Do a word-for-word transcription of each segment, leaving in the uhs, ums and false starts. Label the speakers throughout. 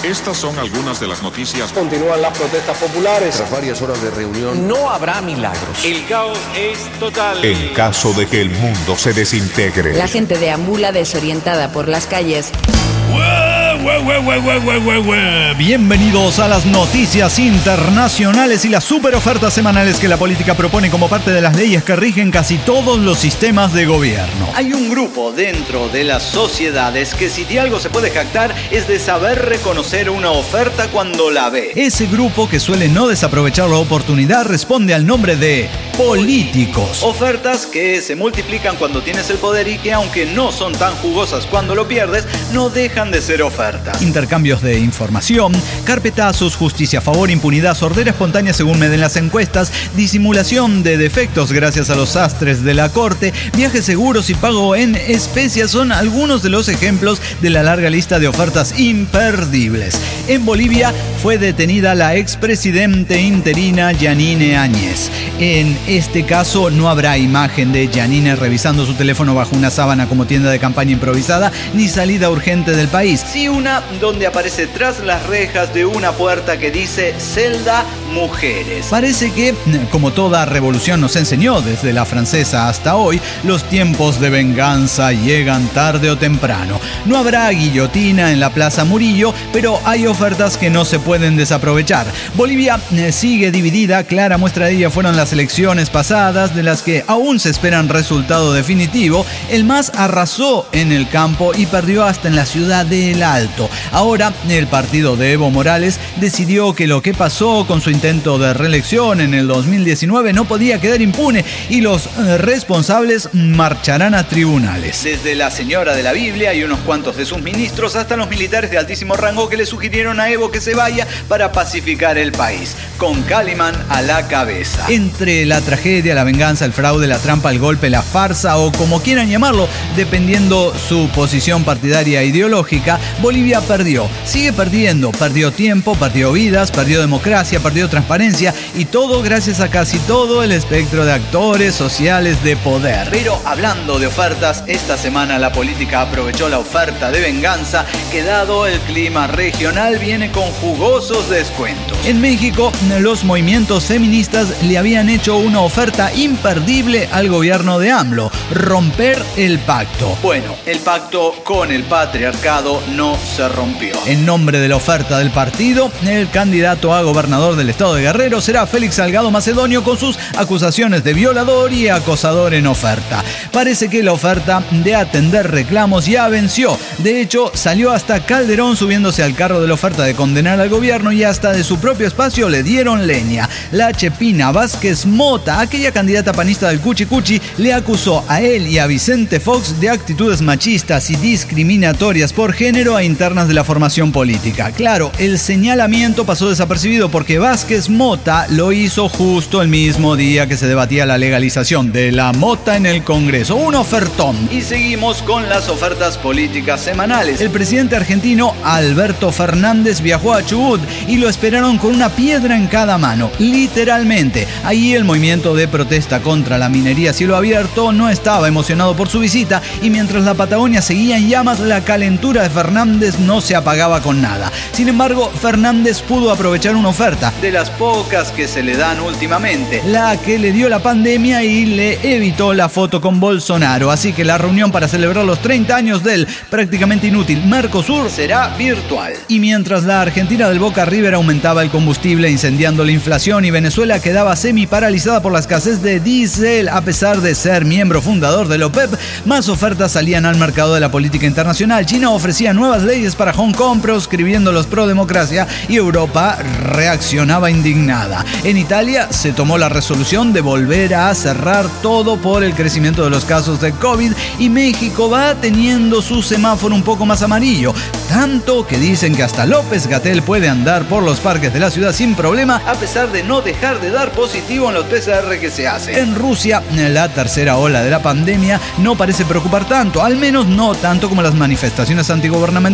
Speaker 1: Estas son algunas de las noticias.
Speaker 2: Continúan las protestas populares.
Speaker 3: Tras varias horas de reunión,
Speaker 4: no habrá milagros.
Speaker 5: El caos es total.
Speaker 6: En caso de que el mundo se desintegre.
Speaker 7: La gente deambula desorientada por las calles.
Speaker 8: Bienvenidos a las noticias internacionales y las super ofertas semanales que la política propone como parte de las leyes que rigen casi todos los sistemas de gobierno.
Speaker 9: Hay un grupo dentro de las sociedades que si de algo se puede jactar es de saber reconocer una oferta cuando la ve.
Speaker 8: Ese grupo que suele no desaprovechar la oportunidad responde al nombre de políticos.
Speaker 9: Ofertas que se multiplican cuando tienes el poder y que aunque no son tan jugosas cuando lo pierdes, no dejan de ser ofertas.
Speaker 8: Intercambios de información, carpetazos, justicia a favor, impunidad, sordera espontánea según meden las encuestas, disimulación de defectos gracias a los sastres de la corte, viajes seguros y pago en especias son algunos de los ejemplos de la larga lista de ofertas imperdibles. En Bolivia fue detenida la expresidente interina Yanine Áñez. En este caso no habrá imagen de Yanine revisando su teléfono bajo una sábana como tienda de campaña improvisada, ni salida urgente del país.
Speaker 9: Sí, una donde aparece tras las rejas de una puerta que dice celda mujeres.
Speaker 8: Parece que, como toda revolución nos enseñó desde la francesa hasta hoy, los tiempos de venganza llegan tarde o temprano. No habrá guillotina en la Plaza Murillo, pero hay ofertas que no se pueden desaprovechar. Bolivia sigue dividida, clara muestra de ella fueron las elecciones pasadas, de las que aún se esperan resultado definitivo. El M A S arrasó en el campo y perdió hasta en la ciudad de El Alto. Ahora, el partido de Evo Morales decidió que lo que pasó con su intento de reelección en el dos mil diecinueve no podía quedar impune y los responsables marcharán a tribunales.
Speaker 9: Desde la señora de la Biblia y unos cuantos de sus ministros hasta los militares de altísimo rango que le sugirieron a Evo que se vaya para pacificar el país, con Calimán a la cabeza.
Speaker 8: Entre la tragedia, la venganza, el fraude, la trampa, el golpe, la farsa o como quieran llamarlo, dependiendo su posición partidaria e ideológica, Bolivia perdió, sigue perdiendo, perdió tiempo, perdió vidas, perdió democracia, perdió transparencia y todo gracias a casi todo el espectro de actores sociales de poder.
Speaker 9: Pero hablando de ofertas, esta semana la política aprovechó la oferta de venganza que dado el clima regional viene con jugosos descuentos.
Speaker 8: En México, los movimientos feministas le habían hecho una oferta imperdible al gobierno de AMLO, romper el pacto.
Speaker 9: Bueno, el pacto con el patriarcado no se rompió.
Speaker 8: En nombre de la oferta del partido, el candidato a gobernador del estado de Guerrero será Félix Salgado Macedonio con sus acusaciones de violador y acosador en oferta. Parece que la oferta de atender reclamos ya venció. De hecho, salió hasta Calderón subiéndose al carro de la oferta de condenar al gobierno y hasta de su propio espacio le dieron leña. La Chepina Vázquez Mota, aquella candidata panista del Cuchi Cuchi, le acusó a él y a Vicente Fox de actitudes machistas y discriminatorias por género a internas de la formación política. Claro, el señalamiento pasó desapercibido porque Vázquez Mota lo hizo justo el mismo día que se debatía la legalización de la mota en el Congreso. Un ofertón.
Speaker 9: Y seguimos con las ofertas políticas semanales.
Speaker 8: El presidente argentino Alberto Fernández viajó a Chubut y lo esperaron con una piedra en cada mano, literalmente. Ahí el movimiento de protesta contra la minería a cielo abierto no estaba emocionado por su visita y mientras la Patagonia seguía en llamas, la calentura de Fernández no se apagaba con nada. Sin embargo, Fernández pudo aprovechar una oferta,
Speaker 9: de las pocas que se le dan últimamente,
Speaker 8: la que le dio la pandemia y le evitó la foto con Bolsonaro. Así que la reunión para celebrar los treinta años del prácticamente inútil Mercosur
Speaker 9: será virtual.
Speaker 8: Y mientras la Argentina del Boca River aumentaba el combustible incendiando la inflación y Venezuela quedaba semi paralizada por la escasez de diésel a pesar de ser miembro fundador de la OPEP, más ofertas salían al mercado de la política internacional. China ofrecía nuevas leyes para Hong Kong proscribiendo los pro democracia y Europa reaccionaba indignada. En Italia se tomó la resolución de volver a cerrar todo por el crecimiento de los casos de COVID y México va teniendo su semáforo un poco más amarillo, tanto que dicen que hasta López-Gatell puede andar por los parques de la ciudad sin problema
Speaker 9: a pesar de no dejar de dar positivo en los P C R que se hacen.
Speaker 8: En Rusia, la tercera ola de la pandemia no parece preocupar tanto, al menos no tanto como las manifestaciones antigubernamentales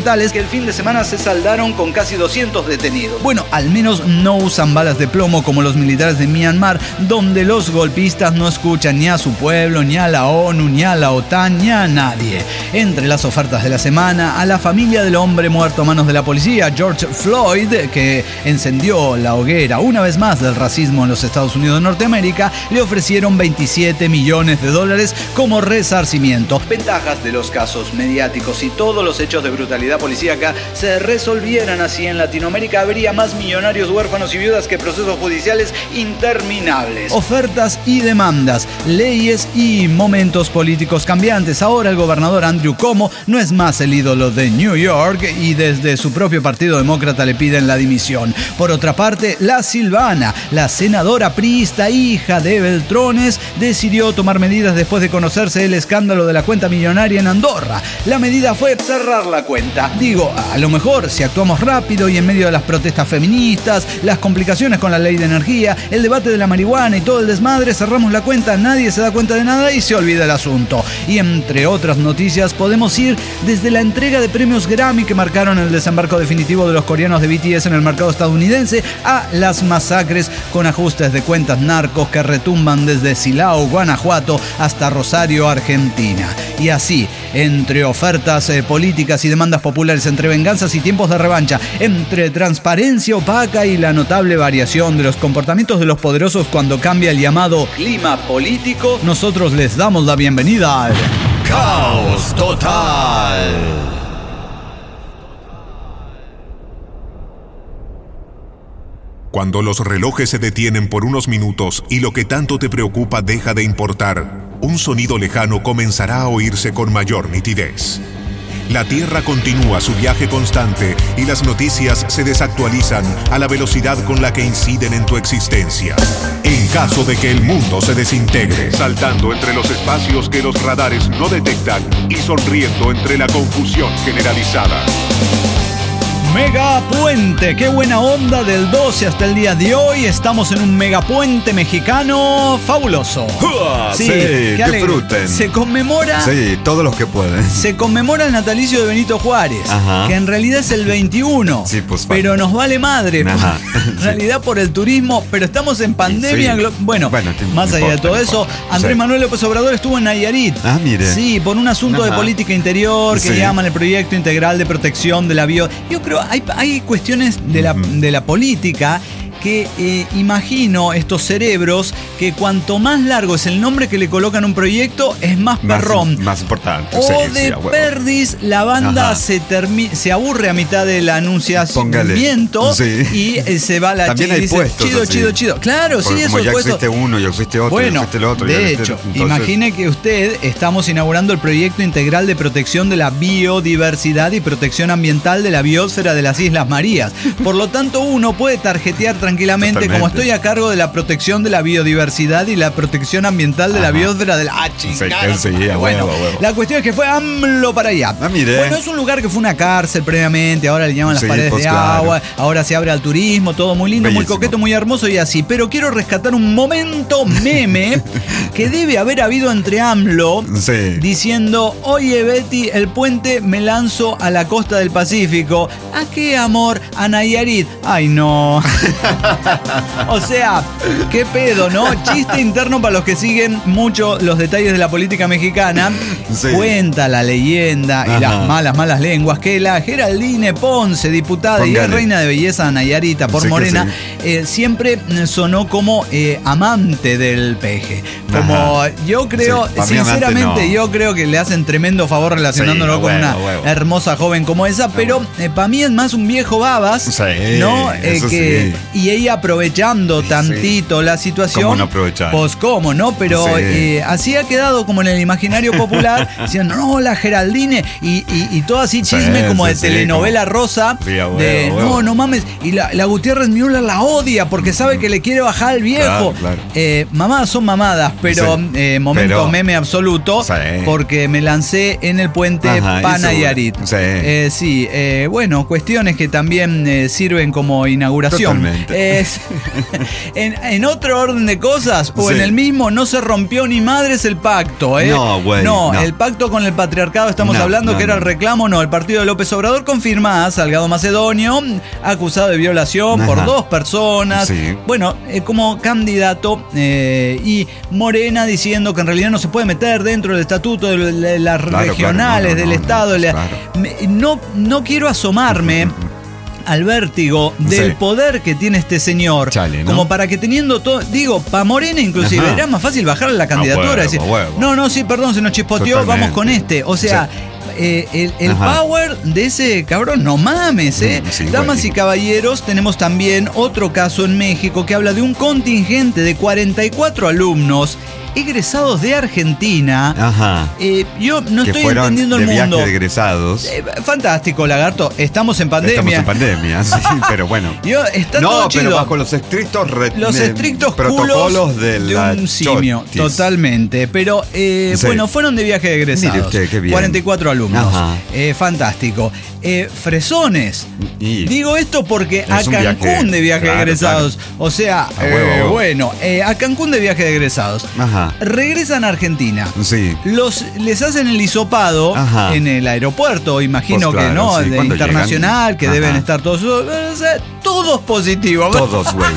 Speaker 9: estatales que el fin de semana se saldaron con casi doscientos detenidos.
Speaker 8: Bueno, al menos no usan balas de plomo como los militares de Myanmar, donde los golpistas no escuchan ni a su pueblo, ni a la ONU, ni a la OTAN, ni a nadie. Entre las ofertas de la semana, a la familia del hombre muerto a manos de la policía, George Floyd, que encendió la hoguera una vez más del racismo en los Estados Unidos de Norteamérica, le ofrecieron veintisiete millones de dólares como resarcimiento.
Speaker 9: Ventajas de los casos mediáticos: si todos los hechos de brutalidad policíaca se resolvieran así en Latinoamérica, habría más millonarios, huérfanos y viudas que procesos judiciales interminables.
Speaker 8: Ofertas y demandas, leyes y momentos políticos cambiantes. Ahora el gobernador Andrew Cuomo no es más el ídolo de New York y desde su propio partido demócrata le piden la dimisión. Por otra parte, la Silvana, la senadora priista, hija de Beltrones, decidió tomar medidas después de conocerse el escándalo de la cuenta millonaria en Andorra. La medida fue
Speaker 9: cerrar la cuenta.
Speaker 8: Digo, a lo mejor si actuamos rápido y en medio de las protestas feministas, las complicaciones con la ley de energía, el debate de la marihuana y todo el desmadre, cerramos la cuenta, nadie se da cuenta de nada y se olvida el asunto. Y entre otras noticias podemos ir desde la entrega de premios Grammy que marcaron el desembarco definitivo de los coreanos de B T S en el mercado estadounidense, a las masacres con ajustes de cuentas narcos que retumban desde Silao, Guanajuato, hasta Rosario, Argentina. Y así, entre ofertas eh, políticas y demandas populares, entre venganzas y tiempos de revancha, entre transparencia opaca y la notable variación de los comportamientos de los poderosos cuando cambia el llamado
Speaker 9: clima político,
Speaker 8: nosotros les damos la bienvenida al Caos Total.
Speaker 6: Cuando los relojes se detienen por unos minutos y lo que tanto te preocupa deja de importar, un sonido lejano comenzará a oírse con mayor nitidez. La Tierra continúa su viaje constante y las noticias se desactualizan a la velocidad con la que inciden en tu existencia. En caso de que el mundo se desintegre,
Speaker 1: saltando entre los espacios que los radares no detectan y sonriendo entre la confusión generalizada.
Speaker 8: Megapuente, qué buena onda. Del doce hasta el día de hoy estamos en un megapuente mexicano fabuloso.
Speaker 3: ¡Uah! Sí, sí, disfruten.
Speaker 8: Se conmemora.
Speaker 3: Sí, todos los que pueden.
Speaker 8: Se conmemora el natalicio de Benito Juárez, Ajá. que en realidad es el veintiuno.
Speaker 3: Sí, pues,
Speaker 8: pero nos vale madre.
Speaker 3: Ajá.
Speaker 8: En realidad por el turismo, pero estamos en pandemia. Sí. Bueno, bueno te, más allá importa, de todo eso, Andrés sí. Manuel López Obrador estuvo en Nayarit.
Speaker 3: Ah, mire.
Speaker 8: Sí, por un asunto Ajá. de política interior que
Speaker 3: sí.
Speaker 8: llaman el Proyecto Integral de Protección de la Bio. Yo creo Hay, hay cuestiones de la, de la política que eh, imagino estos cerebros que cuanto más largo es el nombre que le colocan a un proyecto es más perrón.
Speaker 3: Más, más importante.
Speaker 8: O
Speaker 3: sí,
Speaker 8: de
Speaker 3: sí,
Speaker 8: perdis la banda se, termi- se aburre a mitad del anunciamiento sí. y eh, se va a la
Speaker 3: También hay
Speaker 8: dice,
Speaker 3: puestos
Speaker 8: chido,
Speaker 3: así.
Speaker 8: chido, chido. Claro,
Speaker 3: Porque
Speaker 8: sí,
Speaker 3: como
Speaker 8: eso
Speaker 3: ya
Speaker 8: puesto.
Speaker 3: existe uno, ya existe otro,
Speaker 8: bueno,
Speaker 3: ya existe el otro.
Speaker 8: De
Speaker 3: ya
Speaker 8: hecho,
Speaker 3: entonces...
Speaker 8: imagine que usted estamos inaugurando el Proyecto Integral de Protección de la Biodiversidad y Protección Ambiental de la Biosfera de las Islas Marías. Por lo tanto, uno puede tarjetear tranquilamente Totalmente. como estoy a cargo de la protección de la biodiversidad y la protección ambiental de Ajá. la biosfera de la... ¡Ah, chingada!
Speaker 3: Sí, sí,
Speaker 8: bueno,
Speaker 3: huevo, huevo.
Speaker 8: La cuestión es que fue AMLO para allá.
Speaker 3: Ah, mire.
Speaker 8: Bueno, es un lugar que fue una cárcel previamente, ahora le llaman las
Speaker 3: sí,
Speaker 8: paredes
Speaker 3: pues,
Speaker 8: de
Speaker 3: claro.
Speaker 8: agua, ahora se abre al turismo, todo muy lindo,
Speaker 3: Bellísimo.
Speaker 8: muy coqueto, muy hermoso y así. Pero quiero rescatar un momento meme que debe haber habido entre AMLO
Speaker 3: sí.
Speaker 8: diciendo, oye Betty, el puente me lanzo a la costa del Pacífico. ¿A qué, amor? A Nayarit. Ay, no. O sea, qué pedo, ¿no? Chiste interno para los que siguen mucho los detalles de la política mexicana. Sí. Cuenta la leyenda Ajá. y las malas, malas lenguas que la Geraldine Ponce, diputada Póngale. y es reina de belleza Nayarita por sí Morena, sí. eh, siempre sonó como eh, amante del peje. Como Ajá. yo creo, sí, sinceramente, no. yo creo que le hacen tremendo favor relacionándolo sí, con bueno, una bueno. hermosa joven como esa, pero eh, para mí es más un viejo babas,
Speaker 3: sí,
Speaker 8: ¿no? Eh, que,
Speaker 3: sí.
Speaker 8: Y ella aprovechando
Speaker 3: sí.
Speaker 8: tantito la situación.
Speaker 3: ¿Cómo no aprovechar?
Speaker 8: Pues cómo, ¿no? Pero sí. eh, así ha quedado como en el imaginario popular, diciendo, no, la Geraldine, y, y, y todo así chisme sí, como sí, de sí, telenovela como... rosa, sí, huevo, de huevo. no, no mames, y la, la Gutiérrez Müller la odia porque sabe que le quiere bajar al viejo.
Speaker 3: Claro, claro.
Speaker 8: Eh, mamadas son mamadas, pero
Speaker 3: Sí.
Speaker 8: eh, momento
Speaker 3: Pero-
Speaker 8: meme absoluto,
Speaker 3: Sí.
Speaker 8: porque me lancé en el puente
Speaker 3: Ajá,
Speaker 8: Pana
Speaker 3: eso,
Speaker 8: y Arit.
Speaker 3: sí.
Speaker 8: Eh, sí, eh, bueno, cuestiones que también eh, sirven como inauguración.
Speaker 3: Totalmente.
Speaker 8: Es- en, en otro orden de cosas, o
Speaker 3: Sí.
Speaker 8: en el mismo, no se rompió ni madres el pacto, ¿eh?
Speaker 3: No, güey,
Speaker 8: No,
Speaker 3: no.
Speaker 8: el pacto con el patriarcado estamos
Speaker 3: No,
Speaker 8: hablando,
Speaker 3: no,
Speaker 8: que era
Speaker 3: no.
Speaker 8: el reclamo, no. El partido de López Obrador confirma a Salgado Macedonio, acusado de violación por
Speaker 3: Ajá.
Speaker 8: dos personas.
Speaker 3: Sí.
Speaker 8: Bueno, eh, como candidato, eh, y Morena diciendo que en realidad no se puede meter dentro del estatuto de de las
Speaker 3: Claro,
Speaker 8: regionales
Speaker 3: claro, no, no,
Speaker 8: del
Speaker 3: no,
Speaker 8: Estado.
Speaker 3: no,
Speaker 8: Le-
Speaker 3: claro.
Speaker 8: me- no, no quiero asomarme al vértigo del
Speaker 3: Sí.
Speaker 8: poder que tiene este señor,
Speaker 3: Chale, ¿no?
Speaker 8: como para que teniendo todo, digo, para Morena inclusive,
Speaker 3: Ajá.
Speaker 8: era más fácil bajarle la candidatura
Speaker 3: huevo,
Speaker 8: y decir,
Speaker 3: huevo.
Speaker 8: no, no, sí, perdón, se nos chispoteó,
Speaker 3: Totalmente.
Speaker 8: vamos con este. O sea,
Speaker 3: Sí.
Speaker 8: eh, el, el
Speaker 3: Ajá.
Speaker 8: power de ese cabrón, no mames, ¿eh?
Speaker 3: Mm, sí,
Speaker 8: Damas
Speaker 3: güey.
Speaker 8: y caballeros, tenemos también otro caso en México que habla de un contingente de cuarenta y cuatro alumnos egresados de Argentina.
Speaker 3: Ajá.
Speaker 8: Eh, yo no
Speaker 3: que
Speaker 8: estoy
Speaker 3: fueron
Speaker 8: entendiendo
Speaker 3: de
Speaker 8: el mundo.
Speaker 3: viaje de egresados.
Speaker 8: Eh, fantástico, lagarto. Estamos en pandemia.
Speaker 3: Estamos en pandemia, sí, pero bueno.
Speaker 8: Yo, está
Speaker 3: no,
Speaker 8: todo
Speaker 3: pero
Speaker 8: chido.
Speaker 3: bajo los estrictos re-
Speaker 8: Los
Speaker 3: de-
Speaker 8: estrictos
Speaker 3: protocolos
Speaker 8: culos
Speaker 3: de,
Speaker 8: de
Speaker 3: la
Speaker 8: un simio,
Speaker 3: chotis.
Speaker 8: totalmente. Pero eh,
Speaker 3: Sí.
Speaker 8: bueno, fueron de viaje de egresados.
Speaker 3: Mire usted, qué bien.
Speaker 8: cuarenta y cuatro alumnos.
Speaker 3: Ajá.
Speaker 8: Eh, fantástico. Eh, fresones.
Speaker 3: Y-
Speaker 8: Digo esto porque
Speaker 3: Es
Speaker 8: a
Speaker 3: un
Speaker 8: Cancún
Speaker 3: viaje,
Speaker 8: de viaje de
Speaker 3: claro,
Speaker 8: egresados. O sea,
Speaker 3: A huevo,
Speaker 8: eh,
Speaker 3: a huevo.
Speaker 8: bueno, eh, a Cancún de viaje de egresados.
Speaker 3: Ajá.
Speaker 8: Regresan a Argentina.
Speaker 3: Sí.
Speaker 8: Los, les hacen el hisopado
Speaker 3: Ajá.
Speaker 8: en el aeropuerto, imagino
Speaker 3: Pues
Speaker 8: que
Speaker 3: claro,
Speaker 8: no,
Speaker 3: sí,
Speaker 8: de
Speaker 3: ¿cuándo
Speaker 8: internacional,
Speaker 3: llegan?
Speaker 8: que
Speaker 3: Ajá.
Speaker 8: deben estar todos, eh, o sea, todos positivos.
Speaker 3: Todos, güey.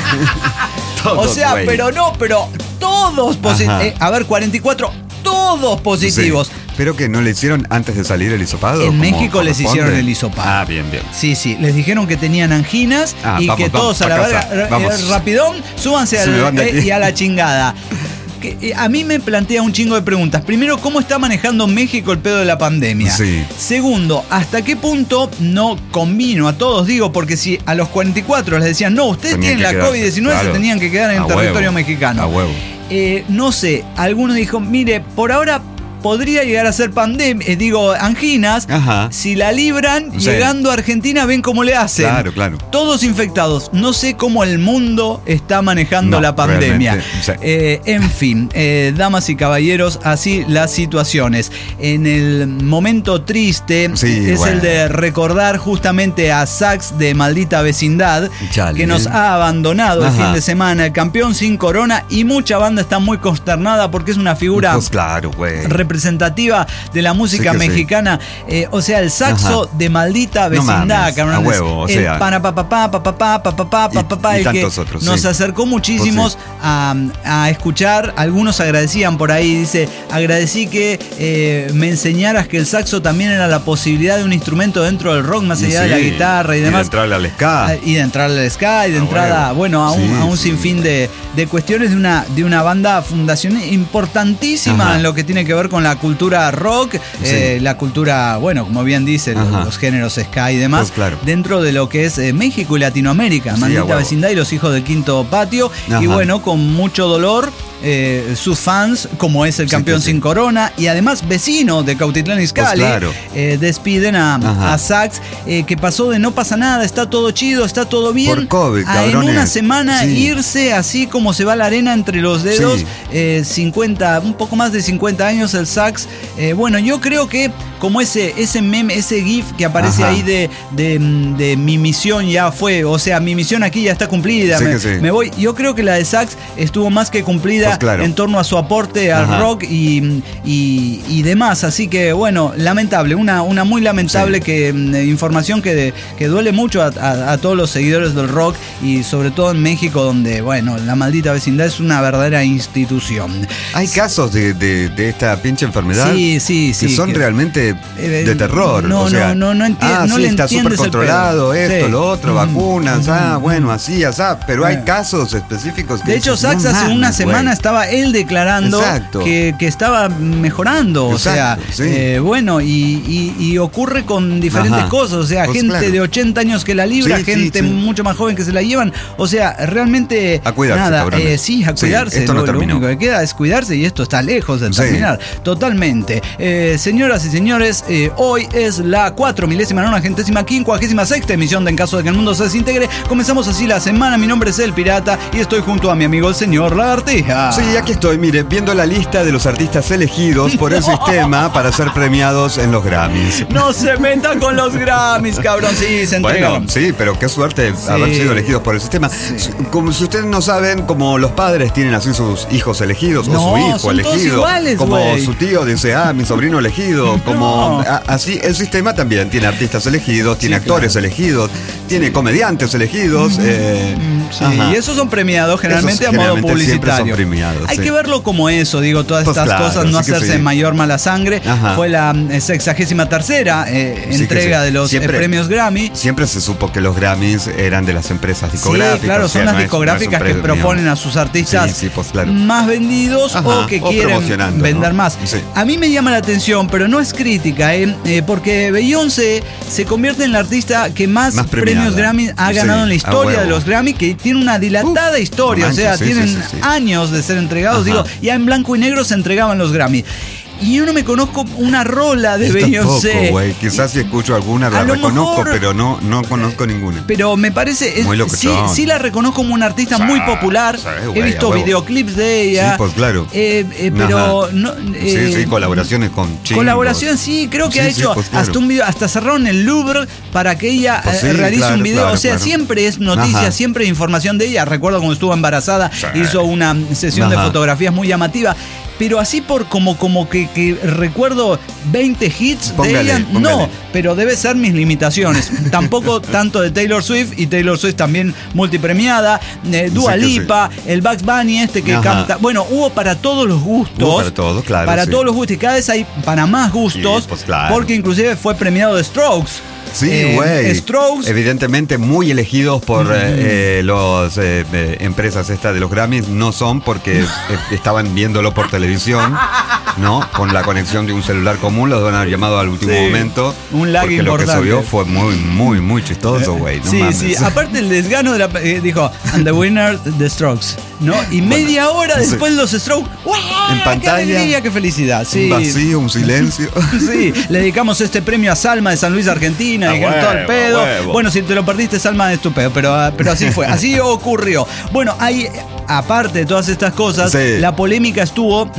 Speaker 8: O
Speaker 3: Todos,
Speaker 8: sea,
Speaker 3: güey.
Speaker 8: pero no, pero todos positivos.
Speaker 3: Ajá.
Speaker 8: a ver, cuarenta y cuatro, todos positivos.
Speaker 3: Sí. Pero que no le hicieron antes de salir el hisopado.
Speaker 8: En
Speaker 3: como
Speaker 8: México les
Speaker 3: corresponde?
Speaker 8: hicieron el hisopado.
Speaker 3: Ah, bien, bien.
Speaker 8: Sí, sí, les dijeron que tenían anginas
Speaker 3: Ah,
Speaker 8: y
Speaker 3: vamos,
Speaker 8: que
Speaker 3: vamos,
Speaker 8: todos a
Speaker 3: pa'
Speaker 8: la
Speaker 3: casa,
Speaker 8: verga, eh,
Speaker 3: vamos.
Speaker 8: rapidón, súbanse
Speaker 3: Se
Speaker 8: al-
Speaker 3: me van de
Speaker 8: eh,
Speaker 3: aquí.
Speaker 8: y a la chingada. Que, eh, a mí me plantea un chingo de preguntas. Primero, ¿cómo está manejando México el pedo de la pandemia?
Speaker 3: Sí.
Speaker 8: Segundo, ¿hasta qué punto no convino a todos? Digo, porque si a los cuarenta y cuatro les decían, no, ustedes
Speaker 3: Tenían
Speaker 8: tienen
Speaker 3: que
Speaker 8: la
Speaker 3: quedarse,
Speaker 8: COVID diecinueve,
Speaker 3: claro.
Speaker 8: se tenían que quedar en
Speaker 3: A
Speaker 8: territorio
Speaker 3: huevo,
Speaker 8: mexicano.
Speaker 3: a huevo.
Speaker 8: Eh, no sé, alguno dijo, mire, por ahora podría llegar a ser pandemia, eh, digo, anginas,
Speaker 3: Ajá.
Speaker 8: si la libran,
Speaker 3: Sí.
Speaker 8: llegando a Argentina, ven cómo le hacen.
Speaker 3: Claro, claro.
Speaker 8: Todos infectados. No sé cómo el mundo está manejando
Speaker 3: No,
Speaker 8: la pandemia.
Speaker 3: realmente, sí.
Speaker 8: Eh, en fin, eh, damas y caballeros, así las situaciones. En el momento triste
Speaker 3: Sí,
Speaker 8: es
Speaker 3: bueno.
Speaker 8: el de recordar justamente a Sax de Maldita Vecindad,
Speaker 3: Chale.
Speaker 8: que nos ha abandonado el
Speaker 3: Ajá.
Speaker 8: fin de semana, el campeón sin corona, y mucha banda está muy consternada porque es una figura
Speaker 3: Pues claro, güey.
Speaker 8: representativa de la música
Speaker 3: Sí que sí.
Speaker 8: mexicana. Eh, o sea, el saxo
Speaker 3: Ajá.
Speaker 8: de Maldita
Speaker 3: No
Speaker 8: Vecindad,
Speaker 3: mames,
Speaker 8: cabrón.
Speaker 3: a huevo, o
Speaker 8: el
Speaker 3: sea.
Speaker 8: para pa pa pa pa pa pa pa pa pa
Speaker 3: Y-
Speaker 8: pa pa,
Speaker 3: y
Speaker 8: el que
Speaker 3: tantos otros,
Speaker 8: nos
Speaker 3: sí.
Speaker 8: acercó muchísimos
Speaker 3: Pues
Speaker 8: a, a escuchar. Algunos agradecían por ahí, dice, agradecí que eh, me enseñaras que el saxo también era la posibilidad de un instrumento dentro del rock, más
Speaker 3: Y
Speaker 8: allá de la
Speaker 3: sí,
Speaker 8: guitarra y
Speaker 3: y de
Speaker 8: demás.
Speaker 3: entrarle al ska.
Speaker 8: Ah, Y de entrar al ska y de
Speaker 3: Ah,
Speaker 8: entrada,
Speaker 3: huevo.
Speaker 8: bueno, a un,
Speaker 3: Sí,
Speaker 8: a un
Speaker 3: sí.
Speaker 8: sinfín de, de cuestiones de una, de una banda fundación importantísima
Speaker 3: Ajá.
Speaker 8: en lo que tiene que ver con la cultura rock, eh, la cultura, bueno, como bien dice, los,
Speaker 3: Ajá.
Speaker 8: los géneros ska y demás,
Speaker 3: Pues claro.
Speaker 8: dentro de lo que es eh, México y Latinoamérica,
Speaker 3: Sí, a
Speaker 8: Maldita
Speaker 3: huevo.
Speaker 8: Vecindad y los hijos del Quinto Patio,
Speaker 3: Ajá.
Speaker 8: y bueno, con mucho dolor. Eh, sus fans, como es el
Speaker 3: Sí,
Speaker 8: campeón
Speaker 3: que sí.
Speaker 8: sin corona y además vecino de Cautitlán Izcalli,
Speaker 3: Pues claro.
Speaker 8: eh, despiden a,
Speaker 3: Ajá.
Speaker 8: a Sax, eh, que pasó de no pasa nada, está todo chido, está todo bien,
Speaker 3: Por COVID,
Speaker 8: a en
Speaker 3: cabrones.
Speaker 8: una semana
Speaker 3: Sí.
Speaker 8: irse así como se va la arena entre los dedos,
Speaker 3: Sí.
Speaker 8: eh, cincuenta, un poco más de cincuenta años el Sax. Eh, bueno, yo creo que como ese, ese meme, ese GIF que aparece
Speaker 3: Ajá.
Speaker 8: ahí de, de, de mi misión ya fue, o sea, mi misión aquí ya está cumplida,
Speaker 3: Sí
Speaker 8: me,
Speaker 3: que sí.
Speaker 8: me voy. Yo creo que la de Sax estuvo más que cumplida
Speaker 3: Pues claro.
Speaker 8: en torno a su aporte al
Speaker 3: Ajá.
Speaker 8: rock y, y, y demás. Así que, bueno, lamentable, una, una muy lamentable
Speaker 3: Sí.
Speaker 8: que, mm, información que, que duele mucho a, a- a todos los seguidores del rock y sobre todo en México, donde, bueno, la Maldita Vecindad es una verdadera institución.
Speaker 3: Hay casos de, de- de esta pinche enfermedad
Speaker 8: Sí, sí, sí.
Speaker 3: que son
Speaker 8: que-
Speaker 3: realmente
Speaker 8: Eh,
Speaker 3: de terror.
Speaker 8: no,
Speaker 3: o sea,
Speaker 8: no, no, no enti-
Speaker 3: ah,
Speaker 8: no
Speaker 3: sí,
Speaker 8: le
Speaker 3: está
Speaker 8: entiendes
Speaker 3: súper
Speaker 8: el
Speaker 3: controlado,
Speaker 8: pedo.
Speaker 3: esto,
Speaker 8: Sí.
Speaker 3: lo otro,
Speaker 8: Mm,
Speaker 3: vacunas,
Speaker 8: mm,
Speaker 3: ah,
Speaker 8: mm.
Speaker 3: bueno, así, así, pero hay
Speaker 8: Eh.
Speaker 3: casos específicos que
Speaker 8: De hecho,
Speaker 3: dices,
Speaker 8: Sax
Speaker 3: no
Speaker 8: hace
Speaker 3: mames,
Speaker 8: una semana
Speaker 3: güey.
Speaker 8: estaba él declarando
Speaker 3: Exacto.
Speaker 8: que, que estaba mejorando.
Speaker 3: Exacto,
Speaker 8: o sea,
Speaker 3: sí.
Speaker 8: eh, bueno, y, y- y ocurre con diferentes
Speaker 3: Ajá.
Speaker 8: cosas. O sea,
Speaker 3: Pues
Speaker 8: gente
Speaker 3: claro.
Speaker 8: de ochenta años que la libra,
Speaker 3: Sí, sí,
Speaker 8: gente
Speaker 3: sí.
Speaker 8: mucho más joven que se la llevan. O sea, realmente.
Speaker 3: A cuidarse,
Speaker 8: Nada,
Speaker 3: cabrones.
Speaker 8: eh, sí, a
Speaker 3: Sí,
Speaker 8: cuidarse.
Speaker 3: esto no
Speaker 8: lo, lo
Speaker 3: terminó.
Speaker 8: único que queda es cuidarse y esto está lejos de
Speaker 3: Sí.
Speaker 8: terminar. Totalmente. Eh, señoras y señores. señores, eh, hoy es la cuatro milésima nonagentésima quincuagésima sexta emisión de En Caso de que el Mundo se Desintegre. Comenzamos así la semana. Mi nombre es El Pirata y estoy junto a mi amigo el señor Lagartija.
Speaker 3: Sí, aquí estoy, mire, viendo la lista de los artistas elegidos por el sistema para ser premiados en los Grammys.
Speaker 8: No se metan con los Grammys, cabrón. Sí, se entregaron.
Speaker 3: Bueno, sí, pero qué suerte
Speaker 8: Sí.
Speaker 3: haber sido elegidos por el sistema.
Speaker 8: Sí.
Speaker 3: Como si ustedes no saben, como los padres tienen así sus hijos elegidos,
Speaker 8: No,
Speaker 3: o su hijo
Speaker 8: son todos
Speaker 3: elegido.
Speaker 8: iguales,
Speaker 3: como
Speaker 8: güey.
Speaker 3: su tío dice, ah, mi sobrino elegido. Como
Speaker 8: No.
Speaker 3: a- así, el sistema también tiene artistas elegidos, tiene
Speaker 8: Sí,
Speaker 3: actores
Speaker 8: claro.
Speaker 3: elegidos, tiene comediantes elegidos. eh,
Speaker 8: Sí,
Speaker 3: ajá.
Speaker 8: y esos son premiados generalmente
Speaker 3: Esos
Speaker 8: a modo
Speaker 3: generalmente siempre
Speaker 8: publicitario.
Speaker 3: son premiados,
Speaker 8: Hay
Speaker 3: sí.
Speaker 8: que verlo como eso, digo, todas
Speaker 3: Pues
Speaker 8: estas
Speaker 3: claro,
Speaker 8: cosas, no
Speaker 3: sí que
Speaker 8: hacerse
Speaker 3: sí.
Speaker 8: mayor mala sangre.
Speaker 3: Ajá.
Speaker 8: Fue la eh, sexagésima tercera eh,
Speaker 3: Sí que
Speaker 8: entrega
Speaker 3: sí.
Speaker 8: de los eh,
Speaker 3: Siempre-
Speaker 8: premios Grammy.
Speaker 3: Siempre se supo que los Grammys eran de las empresas discográficas.
Speaker 8: Sí, claro,
Speaker 3: o sea,
Speaker 8: son las
Speaker 3: no es-
Speaker 8: discográficas
Speaker 3: no es un
Speaker 8: que
Speaker 3: premio.
Speaker 8: proponen a sus artistas
Speaker 3: Sí, sí, pues claro.
Speaker 8: más vendidos
Speaker 3: Ajá,
Speaker 8: o que
Speaker 3: o
Speaker 8: quieren
Speaker 3: promocionando,
Speaker 8: vender
Speaker 3: ¿no?
Speaker 8: más.
Speaker 3: Sí.
Speaker 8: A mí me llama la atención, pero no es crítica, ¿eh? Eh, porque Beyoncé se convierte en la artista que más,
Speaker 3: Más premiada.
Speaker 8: premios Grammy ha
Speaker 3: Sí,
Speaker 8: ganado en la
Speaker 3: a
Speaker 8: historia
Speaker 3: huevo.
Speaker 8: de los Grammy, que tiene una dilatada
Speaker 3: Uf,
Speaker 8: historia,
Speaker 3: no
Speaker 8: o sea,
Speaker 3: manches, sí,
Speaker 8: tienen
Speaker 3: sí, sí, sí.
Speaker 8: años de ser entregados,
Speaker 3: Ajá.
Speaker 8: digo, ya en blanco y negro se entregaban los Grammy. Y yo no me conozco una rola de
Speaker 3: Yo
Speaker 8: Beyoncé.
Speaker 3: tampoco, güey. Quizás si escucho alguna la
Speaker 8: A lo
Speaker 3: reconozco,
Speaker 8: mejor-
Speaker 3: pero no, no conozco ninguna.
Speaker 8: Pero me parece, es-
Speaker 3: Muy
Speaker 8: sí,
Speaker 3: locochón.
Speaker 8: sí la reconozco como una artista
Speaker 3: Sí,
Speaker 8: muy popular.
Speaker 3: sí,
Speaker 8: He
Speaker 3: güey,
Speaker 8: visto
Speaker 3: a huevo.
Speaker 8: videoclips de ella.
Speaker 3: Sí, pues claro.
Speaker 8: Eh, eh, pero
Speaker 3: Ajá.
Speaker 8: no. eh,
Speaker 3: sí, sí, colaboraciones con chingos.
Speaker 8: Colaboración, sí, creo que
Speaker 3: Sí,
Speaker 8: ha
Speaker 3: sí,
Speaker 8: hecho
Speaker 3: pues claro.
Speaker 8: hasta un video, hasta cerraron el Louvre para que ella
Speaker 3: Pues
Speaker 8: eh,
Speaker 3: sí,
Speaker 8: realice
Speaker 3: claro,
Speaker 8: un video.
Speaker 3: claro,
Speaker 8: o sea,
Speaker 3: claro.
Speaker 8: siempre es noticia,
Speaker 3: Ajá.
Speaker 8: siempre hay información de ella. Recuerdo cuando estuvo embarazada, hizo una sesión de
Speaker 3: Ajá.
Speaker 8: fotografías muy llamativa. Pero así por como, como que, que recuerdo veinte hits
Speaker 3: Póngale,
Speaker 8: de ella,
Speaker 3: póngale.
Speaker 8: no, pero debe ser mis limitaciones. Tampoco tanto de Taylor Swift, y Taylor Swift también multipremiada, eh, Dua
Speaker 3: Sí que
Speaker 8: Lipa, el Bugs Bunny este que
Speaker 3: Ajá.
Speaker 8: canta. Bueno, hubo para todos los gustos.
Speaker 3: Hubo para todos, claro,
Speaker 8: Para
Speaker 3: sí.
Speaker 8: todos los gustos, y cada vez hay para más gustos,
Speaker 3: Sí, pues claro.
Speaker 8: porque inclusive fue premiado de Strokes.
Speaker 3: Sí,
Speaker 8: Eh,
Speaker 3: güey.
Speaker 8: Strokes.
Speaker 3: Evidentemente muy elegidos por eh, eh, los eh, eh, empresas estas de los Grammys. No son porque eh, estaban viéndolo por televisión, ¿no? Con la conexión de un celular común, los van a haber llamado al último
Speaker 8: Sí,
Speaker 3: momento.
Speaker 8: un lag
Speaker 3: porque lo que
Speaker 8: importante.
Speaker 3: se vio fue muy, muy, muy chistoso, güey. No
Speaker 8: sí,
Speaker 3: mames.
Speaker 8: sí. Aparte el desgano de la. eh, dijo, and the winner, the Strokes. ¿No? Y media hora
Speaker 3: sí.
Speaker 8: después los Strokes. ¡Guau!
Speaker 3: En pantalla.
Speaker 8: ¡Qué alegría, qué felicidad! Sí.
Speaker 3: Un vacío, un silencio.
Speaker 8: Sí, le dedicamos este premio a Salma de San Luis, Argentina,
Speaker 3: A
Speaker 8: y con
Speaker 3: huevo,
Speaker 8: todo el pedo.
Speaker 3: a huevo.
Speaker 8: Bueno, si te lo perdiste, Salma, es tu pedo, pero, ah, pero así fue, así ocurrió. Bueno, hay, aparte de todas estas cosas,
Speaker 3: Sí.
Speaker 8: la polémica estuvo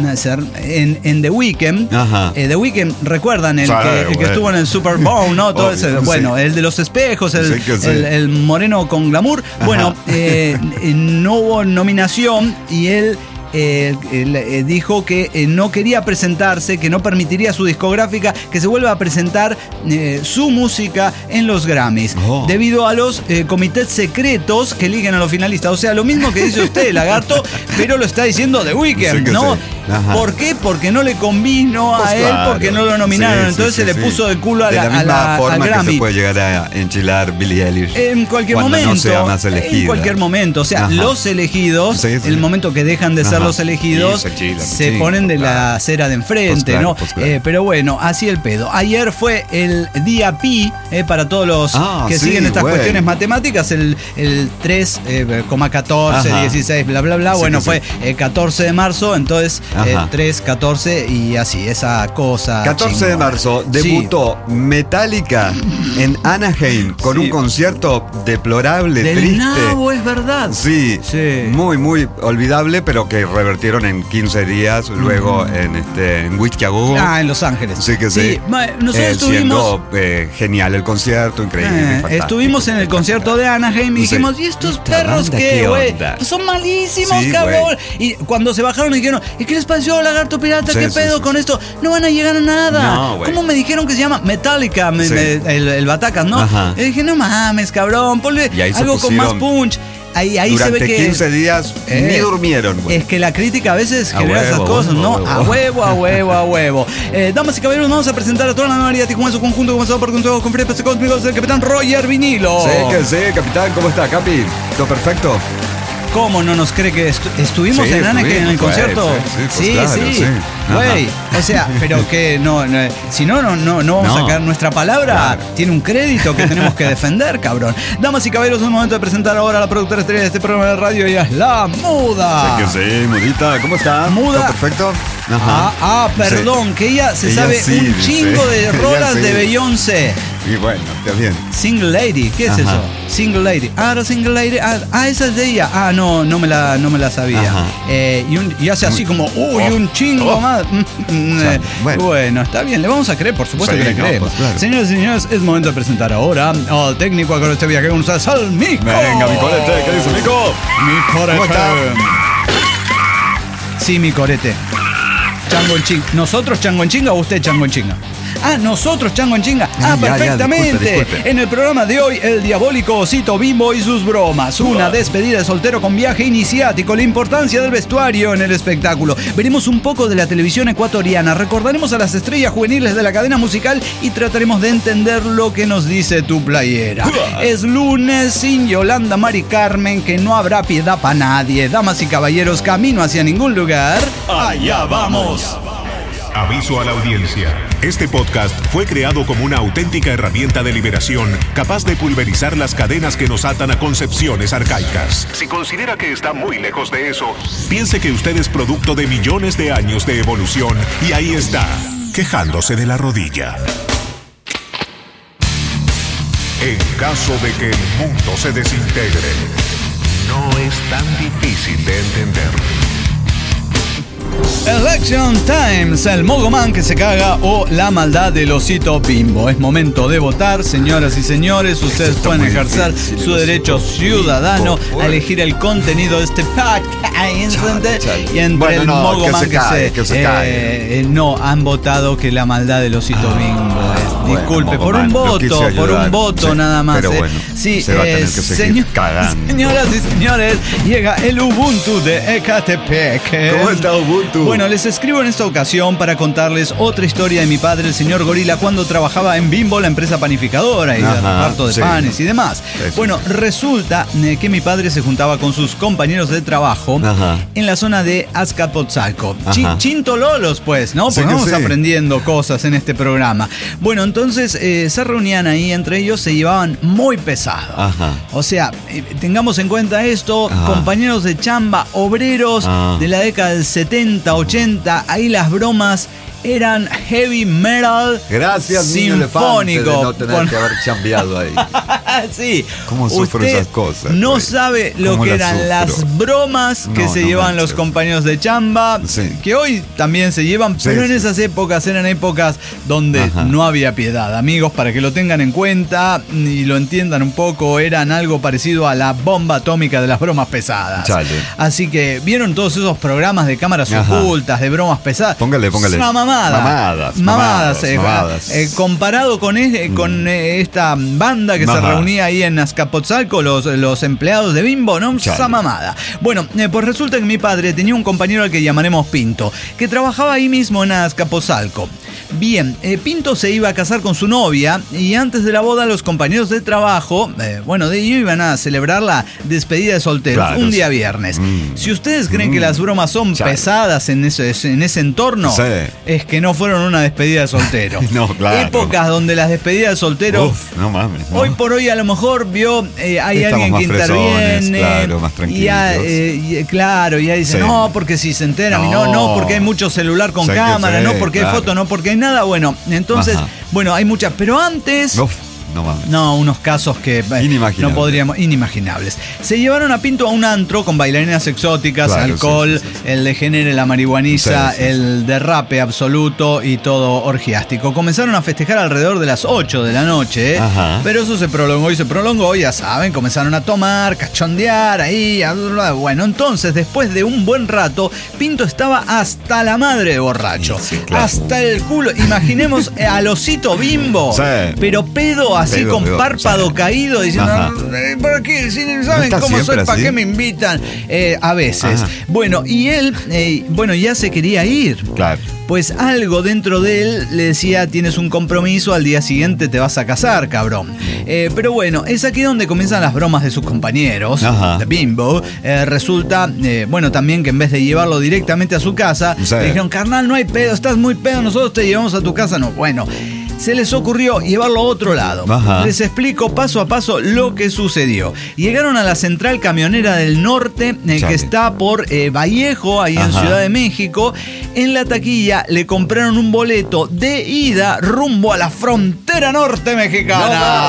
Speaker 8: en, en The Weeknd.
Speaker 3: Ajá.
Speaker 8: Eh, The Weeknd, ¿recuerdan? El,
Speaker 3: Sí,
Speaker 8: que, el que
Speaker 3: güey.
Speaker 8: estuvo en el Super Bowl, ¿no? Todo
Speaker 3: Obvio,
Speaker 8: ese,
Speaker 3: sí.
Speaker 8: bueno, el de los espejos, el,
Speaker 3: Sí que sí.
Speaker 8: el- el moreno con glamour.
Speaker 3: Ajá.
Speaker 8: Bueno, eh, eh, no hubo nominación y él eh, él, eh, dijo que eh, no quería presentarse, que no permitiría a su discográfica que se vuelva a presentar eh, su música en los Grammys,
Speaker 3: Oh.
Speaker 8: debido a los eh, comités secretos que eligen a los finalistas. O sea, lo mismo que dice usted, Lagarto, pero lo está diciendo The Weeknd,
Speaker 3: Sí que
Speaker 8: ¿no?
Speaker 3: sí. Ajá.
Speaker 8: ¿Por qué? Porque no le convino a
Speaker 3: Pues
Speaker 8: él,
Speaker 3: claro.
Speaker 8: porque no lo nominaron.
Speaker 3: Sí, sí,
Speaker 8: Entonces
Speaker 3: sí,
Speaker 8: se le
Speaker 3: sí.
Speaker 8: puso de culo a
Speaker 3: De
Speaker 8: la,
Speaker 3: la
Speaker 8: a
Speaker 3: misma
Speaker 8: la- al
Speaker 3: forma que
Speaker 8: Grammy.
Speaker 3: se puede llegar a enchilar Billie Eilish.
Speaker 8: En cualquier
Speaker 3: cuando
Speaker 8: momento.
Speaker 3: no sea más elegida.
Speaker 8: En cualquier momento. O sea,
Speaker 3: Ajá.
Speaker 8: los elegidos,
Speaker 3: Sí, sí.
Speaker 8: el momento que dejan de ser
Speaker 3: Ajá.
Speaker 8: los elegidos,
Speaker 3: Y se chilan,
Speaker 8: se
Speaker 3: sí,
Speaker 8: ponen de
Speaker 3: claro.
Speaker 8: la acera de enfrente,
Speaker 3: Pues claro,
Speaker 8: ¿no?
Speaker 3: pues claro.
Speaker 8: Eh, pero bueno, así el pedo. Ayer fue el día Pi, eh, para todos los
Speaker 3: Ah,
Speaker 8: que
Speaker 3: sí,
Speaker 8: siguen estas
Speaker 3: güey.
Speaker 8: cuestiones matemáticas, el, el tres coma catorce,
Speaker 3: Ajá.
Speaker 8: dieciséis, bla, bla, bla.
Speaker 3: Sí
Speaker 8: Bueno,
Speaker 3: que
Speaker 8: fue
Speaker 3: sí.
Speaker 8: eh, catorce de marzo, entonces eh,
Speaker 3: Ajá.
Speaker 8: tres, catorce y así, esa cosa.
Speaker 3: catorce de
Speaker 8: chingona.
Speaker 3: marzo
Speaker 8: Sí.
Speaker 3: debutó Metallica en Anaheim con
Speaker 8: Sí.
Speaker 3: un concierto deplorable,
Speaker 8: Del
Speaker 3: triste.
Speaker 8: nabo, es verdad.
Speaker 3: Sí,
Speaker 8: Sí.
Speaker 3: muy, muy olvidable, pero que revertieron en quince días, luego en, este, en Whisky a Go.
Speaker 8: Ah, en Los Ángeles.
Speaker 3: Sí que sí.
Speaker 8: ma- Nosotros
Speaker 3: Eh,
Speaker 8: estuvimos.
Speaker 3: siendo, eh, genial el concierto, increíble.
Speaker 8: Eh,
Speaker 3: fantástico,
Speaker 8: estuvimos en el concierto de Anaheim y
Speaker 3: Sí.
Speaker 8: dijimos, ¿y estos
Speaker 3: ¿Esta
Speaker 8: perros
Speaker 3: banda
Speaker 8: qué,
Speaker 3: qué
Speaker 8: güey?
Speaker 3: onda?
Speaker 8: Son malísimos,
Speaker 3: Sí,
Speaker 8: cabrón.
Speaker 3: güey.
Speaker 8: Y cuando se bajaron dijeron, ¿y qué les pareció, Lagarto Pirata?
Speaker 3: Sí,
Speaker 8: ¿Qué
Speaker 3: sí,
Speaker 8: pedo
Speaker 3: sí,
Speaker 8: con
Speaker 3: sí.
Speaker 8: esto? No van a llegar a nada.
Speaker 3: No, güey.
Speaker 8: ¿Cómo me dijeron que se llama Metallica? Me-
Speaker 3: Sí.
Speaker 8: me- el, el Batacas, ¿no?
Speaker 3: Ajá.
Speaker 8: Y dije, no mames, cabrón, ponle
Speaker 3: Y ahí se
Speaker 8: algo con más
Speaker 3: pusieron
Speaker 8: punch. Ahí, ahí se
Speaker 3: Durante
Speaker 8: ve que.
Speaker 3: quince días
Speaker 8: Eh,
Speaker 3: ni durmieron, güey.
Speaker 8: Es que la crítica a veces
Speaker 3: A
Speaker 8: genera esas
Speaker 3: huevo,
Speaker 8: cosas,
Speaker 3: a
Speaker 8: ¿no?
Speaker 3: huevo.
Speaker 8: A huevo, a huevo, a huevo. Eh, damas y caballeros, vamos a presentar a toda la nueva Tijuana en su conjunto, comenzado por consejos con Felipe Cósmicos, el capitán Roger Vinilo.
Speaker 3: Sí, que sí, capitán, ¿cómo está, Capi? ¿Todo perfecto?
Speaker 8: ¿Cómo no nos cree que estu- estuvimos
Speaker 3: Sí,
Speaker 8: en Anaheim en el
Speaker 3: estuvimos,
Speaker 8: concierto?
Speaker 3: güey, sí, sí, pues claro, sí.
Speaker 8: Güey, o sea, pero que no, no, si no, no, no, no vamos
Speaker 3: No.
Speaker 8: a sacar nuestra palabra.
Speaker 3: Claro.
Speaker 8: Tiene un crédito que tenemos que defender, cabrón. Damas y caballeros, es un momento de presentar ahora a la productora estrella de este programa de radio. Ella es La Muda.
Speaker 3: Sí, que sí, Mudita, ¿cómo está?
Speaker 8: Muda.
Speaker 3: ¿Todo perfecto?
Speaker 8: Ah, ah, perdón,
Speaker 3: Sí.
Speaker 8: que ella se
Speaker 3: Ella
Speaker 8: sabe
Speaker 3: sí,
Speaker 8: un
Speaker 3: dice.
Speaker 8: chingo de
Speaker 3: Ella
Speaker 8: rolas
Speaker 3: sí.
Speaker 8: de Beyoncé.
Speaker 3: Y bueno, está bien.
Speaker 8: Single Lady, ¿qué es
Speaker 3: Ajá.
Speaker 8: eso? Single Lady. Ah, la Single Lady. Ah, ah, esa es de ella. Ah, no, no me la, no me la sabía.
Speaker 3: Ajá.
Speaker 8: Eh, y, un- y hace así como, uy, un chingo
Speaker 3: Oh.
Speaker 8: más. Eh,
Speaker 3: Bueno.
Speaker 8: bueno. está bien, le vamos a creer, por supuesto
Speaker 3: Sí,
Speaker 8: que le
Speaker 3: no,
Speaker 8: creemos.
Speaker 3: pues claro.
Speaker 8: Señores y señores, es momento de presentar ahora al técnico con este viaje con ustedes, al Mico.
Speaker 3: Venga, mi corete, ¿qué dice Mico?
Speaker 8: Mi corete.
Speaker 3: ¿Cómo está?
Speaker 8: Sí, mi corete. Chango en chinga. ¿Nosotros chango en chinga o usted chango en chinga? Ah, nosotros chango en chinga. Ah,
Speaker 3: Ya, ya,
Speaker 8: perfectamente.
Speaker 3: disculpe, disculpe.
Speaker 8: En el programa de hoy, el diabólico Osito Bimbo y sus bromas. Una despedida de soltero con viaje iniciático. La importancia del vestuario en el espectáculo. Veremos un poco de la televisión ecuatoriana. Recordaremos a las estrellas juveniles de la cadena musical y trataremos de entender lo que nos dice tu playera. Es lunes sin Yolanda Mari Carmen, que no habrá piedad para nadie. Damas y caballeros, camino hacia ningún lugar. Allá vamos.
Speaker 6: Aviso a la audiencia. Este podcast fue creado como una auténtica herramienta de liberación capaz de pulverizar las cadenas que nos atan a concepciones arcaicas. Si considera que está muy lejos de eso, piense que usted es producto de millones de años de evolución y ahí está, quejándose de la rodilla. En caso de que el mundo se desintegre, no es tan difícil de entender.
Speaker 8: Election Times, el Mogoman que se caga o la maldad del Osito Bimbo. Es momento de votar, señoras y señores. Ustedes
Speaker 3: está
Speaker 8: pueden
Speaker 3: muy
Speaker 8: ejercer
Speaker 3: difícil,
Speaker 8: su
Speaker 3: el
Speaker 8: derecho
Speaker 3: Osito
Speaker 8: ciudadano
Speaker 3: Bimbo.
Speaker 8: a elegir el contenido de este podcast.
Speaker 3: Chale, chale.
Speaker 8: Y entre
Speaker 3: Bueno,
Speaker 8: el
Speaker 3: no,
Speaker 8: Mogoman
Speaker 3: que se
Speaker 8: que
Speaker 3: cae,
Speaker 8: se,
Speaker 3: que se
Speaker 8: eh,
Speaker 3: cae.
Speaker 8: eh, no, han votado que la maldad del Osito Bimbo es.
Speaker 3: bueno,
Speaker 8: Disculpe, por
Speaker 3: Mogoman,
Speaker 8: un
Speaker 3: lo quise
Speaker 8: voto, por un
Speaker 3: ayudar,
Speaker 8: voto
Speaker 3: sí,
Speaker 8: nada más.
Speaker 3: pero
Speaker 8: eh.
Speaker 3: bueno,
Speaker 8: sí,
Speaker 3: se va a tener
Speaker 8: eh,
Speaker 3: que seguir cagando.
Speaker 8: Señoras y señores, llega el Ubuntu de Ecatepec.
Speaker 3: ¿Cómo está Ubuntu?
Speaker 8: Bueno, les escribo en esta ocasión para contarles otra historia de mi padre, el señor Gorila, cuando trabajaba en Bimbo, la empresa panificadora y de
Speaker 3: Ajá,
Speaker 8: reparto de
Speaker 3: sí.
Speaker 8: panes y demás.
Speaker 3: Eso.
Speaker 8: Bueno, resulta eh, que mi padre se juntaba con sus compañeros de trabajo
Speaker 3: Ajá.
Speaker 8: en la zona de Azcapotzalco.
Speaker 3: Ajá.
Speaker 8: Chi- Chintololos, pues, ¿no?
Speaker 3: Sí
Speaker 8: Porque
Speaker 3: que
Speaker 8: vamos
Speaker 3: sí.
Speaker 8: aprendiendo cosas en este programa. Bueno, entonces eh, se reunían ahí, entre ellos se llevaban muy pesado.
Speaker 3: Ajá.
Speaker 8: O sea, eh, tengamos en cuenta esto,
Speaker 3: Ajá.
Speaker 8: compañeros de chamba, obreros
Speaker 3: Ah.
Speaker 8: de la década del setenta, ochenta, ahí las bromas eran heavy metal
Speaker 3: Gracias, niño elefante, de
Speaker 8: sinfónico.
Speaker 3: no tener
Speaker 8: Con-
Speaker 3: que haber chambeado ahí.
Speaker 8: sí.
Speaker 3: ¿Cómo sufro
Speaker 8: Usted
Speaker 3: esas cosas,
Speaker 8: no
Speaker 3: güey?
Speaker 8: sabe lo
Speaker 3: ¿Cómo
Speaker 8: que
Speaker 3: las
Speaker 8: eran
Speaker 3: sufro?
Speaker 8: las bromas que
Speaker 3: No,
Speaker 8: se
Speaker 3: no
Speaker 8: llevan los
Speaker 3: manches.
Speaker 8: compañeros de chamba,
Speaker 3: Sí.
Speaker 8: que hoy también se llevan,
Speaker 3: Sí,
Speaker 8: pero en
Speaker 3: sí.
Speaker 8: esas épocas eran épocas donde
Speaker 3: Ajá.
Speaker 8: no había piedad. Amigos, para que lo tengan en cuenta y lo entiendan un poco, eran algo parecido a la bomba atómica de las bromas pesadas.
Speaker 3: Chale.
Speaker 8: Así que, ¿vieron todos esos programas de cámaras
Speaker 3: Ajá.
Speaker 8: ocultas, de bromas pesadas?
Speaker 3: Póngale, póngale.
Speaker 8: Es una mamada.
Speaker 3: Mamadas,
Speaker 8: Mamadas.
Speaker 3: mamadas,
Speaker 8: eh,
Speaker 3: mamadas.
Speaker 8: eh, comparado con, es- con eh, esta banda que se
Speaker 3: Ajá.
Speaker 8: reunía ahí en Azcapotzalco, los, los empleados de Bimbo, ¿no?
Speaker 3: Chale.
Speaker 8: Esa mamada. Bueno, eh, pues resulta que mi padre tenía un compañero al que llamaremos Pinto, que trabajaba ahí mismo en Azcapotzalco. Bien, eh, Pinto se iba a casar con su novia y antes de la boda los compañeros de trabajo, eh, bueno, de ellos iban a celebrar la despedida de solteros
Speaker 3: Claro,
Speaker 8: un día
Speaker 3: sí.
Speaker 8: viernes.
Speaker 3: Mm.
Speaker 8: Si ustedes creen
Speaker 3: Mm.
Speaker 8: que las bromas son
Speaker 3: Chale.
Speaker 8: pesadas en ese, en ese entorno,
Speaker 3: Sí.
Speaker 8: es que no fueron una despedida de soltero.
Speaker 3: No, claro.
Speaker 8: Épocas donde las despedidas de soltero...
Speaker 3: Uf, no mames. no.
Speaker 8: Hoy por hoy a lo mejor vio eh, hay
Speaker 3: Estamos
Speaker 8: alguien que
Speaker 3: más fresones,
Speaker 8: interviene
Speaker 3: claro, más
Speaker 8: y ya,
Speaker 3: tranquilos.
Speaker 8: eh, y, eh, claro, y ya dice
Speaker 3: Sí.
Speaker 8: no porque si se enteran y no,
Speaker 3: No.
Speaker 8: no porque hay mucho celular con
Speaker 3: Sí que
Speaker 8: cámara,
Speaker 3: sí,
Speaker 8: no porque hay
Speaker 3: claro.
Speaker 8: foto, no porque hay nada, bueno, entonces,
Speaker 3: Ajá.
Speaker 8: bueno, hay muchas, pero antes
Speaker 3: Uf, no mames.
Speaker 8: no, unos casos que eh,
Speaker 3: Inimaginables.
Speaker 8: no podríamos, inimaginables. Se llevaron a Pinto a un antro con bailarinas exóticas,
Speaker 3: Claro,
Speaker 8: alcohol,
Speaker 3: sí, sí, sí.
Speaker 8: el degenere, la marihuaniza,
Speaker 3: Sí, sí, sí.
Speaker 8: el derrape absoluto y todo orgiástico. Comenzaron a festejar alrededor de las ocho de la noche,
Speaker 3: Ajá.
Speaker 8: pero eso se prolongó y se prolongó, ya saben, comenzaron a tomar, cachondear ahí, a- bueno, entonces después de un buen rato, Pinto estaba hasta la madre de borracho,
Speaker 3: Sí, sí, claro.
Speaker 8: hasta el culo, imaginemos al Osito Bimbo,
Speaker 3: Sí.
Speaker 8: pero pedo así
Speaker 3: Pedo,
Speaker 8: con
Speaker 3: pedo,
Speaker 8: párpado
Speaker 3: sí.
Speaker 8: caído diciendo,
Speaker 3: Ajá.
Speaker 8: "Eh, ¿para qué? Si saben
Speaker 3: está
Speaker 8: cómo soy,
Speaker 3: siempre
Speaker 8: ¿para
Speaker 3: así?
Speaker 8: qué me invitan? Eh, a veces.
Speaker 3: Ajá.
Speaker 8: Bueno, y él, eh, bueno, ya se quería ir.
Speaker 3: Claro.
Speaker 8: Pues algo dentro de él le decía, tienes un compromiso, al día siguiente te vas a casar, cabrón. Eh, pero bueno, es aquí donde comienzan las bromas de sus compañeros,
Speaker 3: Ajá.
Speaker 8: de Bimbo. Eh, resulta, eh, bueno, también que en vez de llevarlo directamente a su casa,
Speaker 3: Sí.
Speaker 8: le dijeron, carnal, no hay pedo, estás muy pedo, nosotros te llevamos a tu casa. No, bueno, se les ocurrió llevarlo a otro lado.
Speaker 3: Ajá.
Speaker 8: Les explico paso a paso lo que sucedió. Llegaron a la central camionera del norte, eh, que está por eh, Vallejo, ahí en
Speaker 3: Ajá.
Speaker 8: Ciudad de México. En la taquilla le compraron un boleto de ida rumbo a la frontera norte mexicana.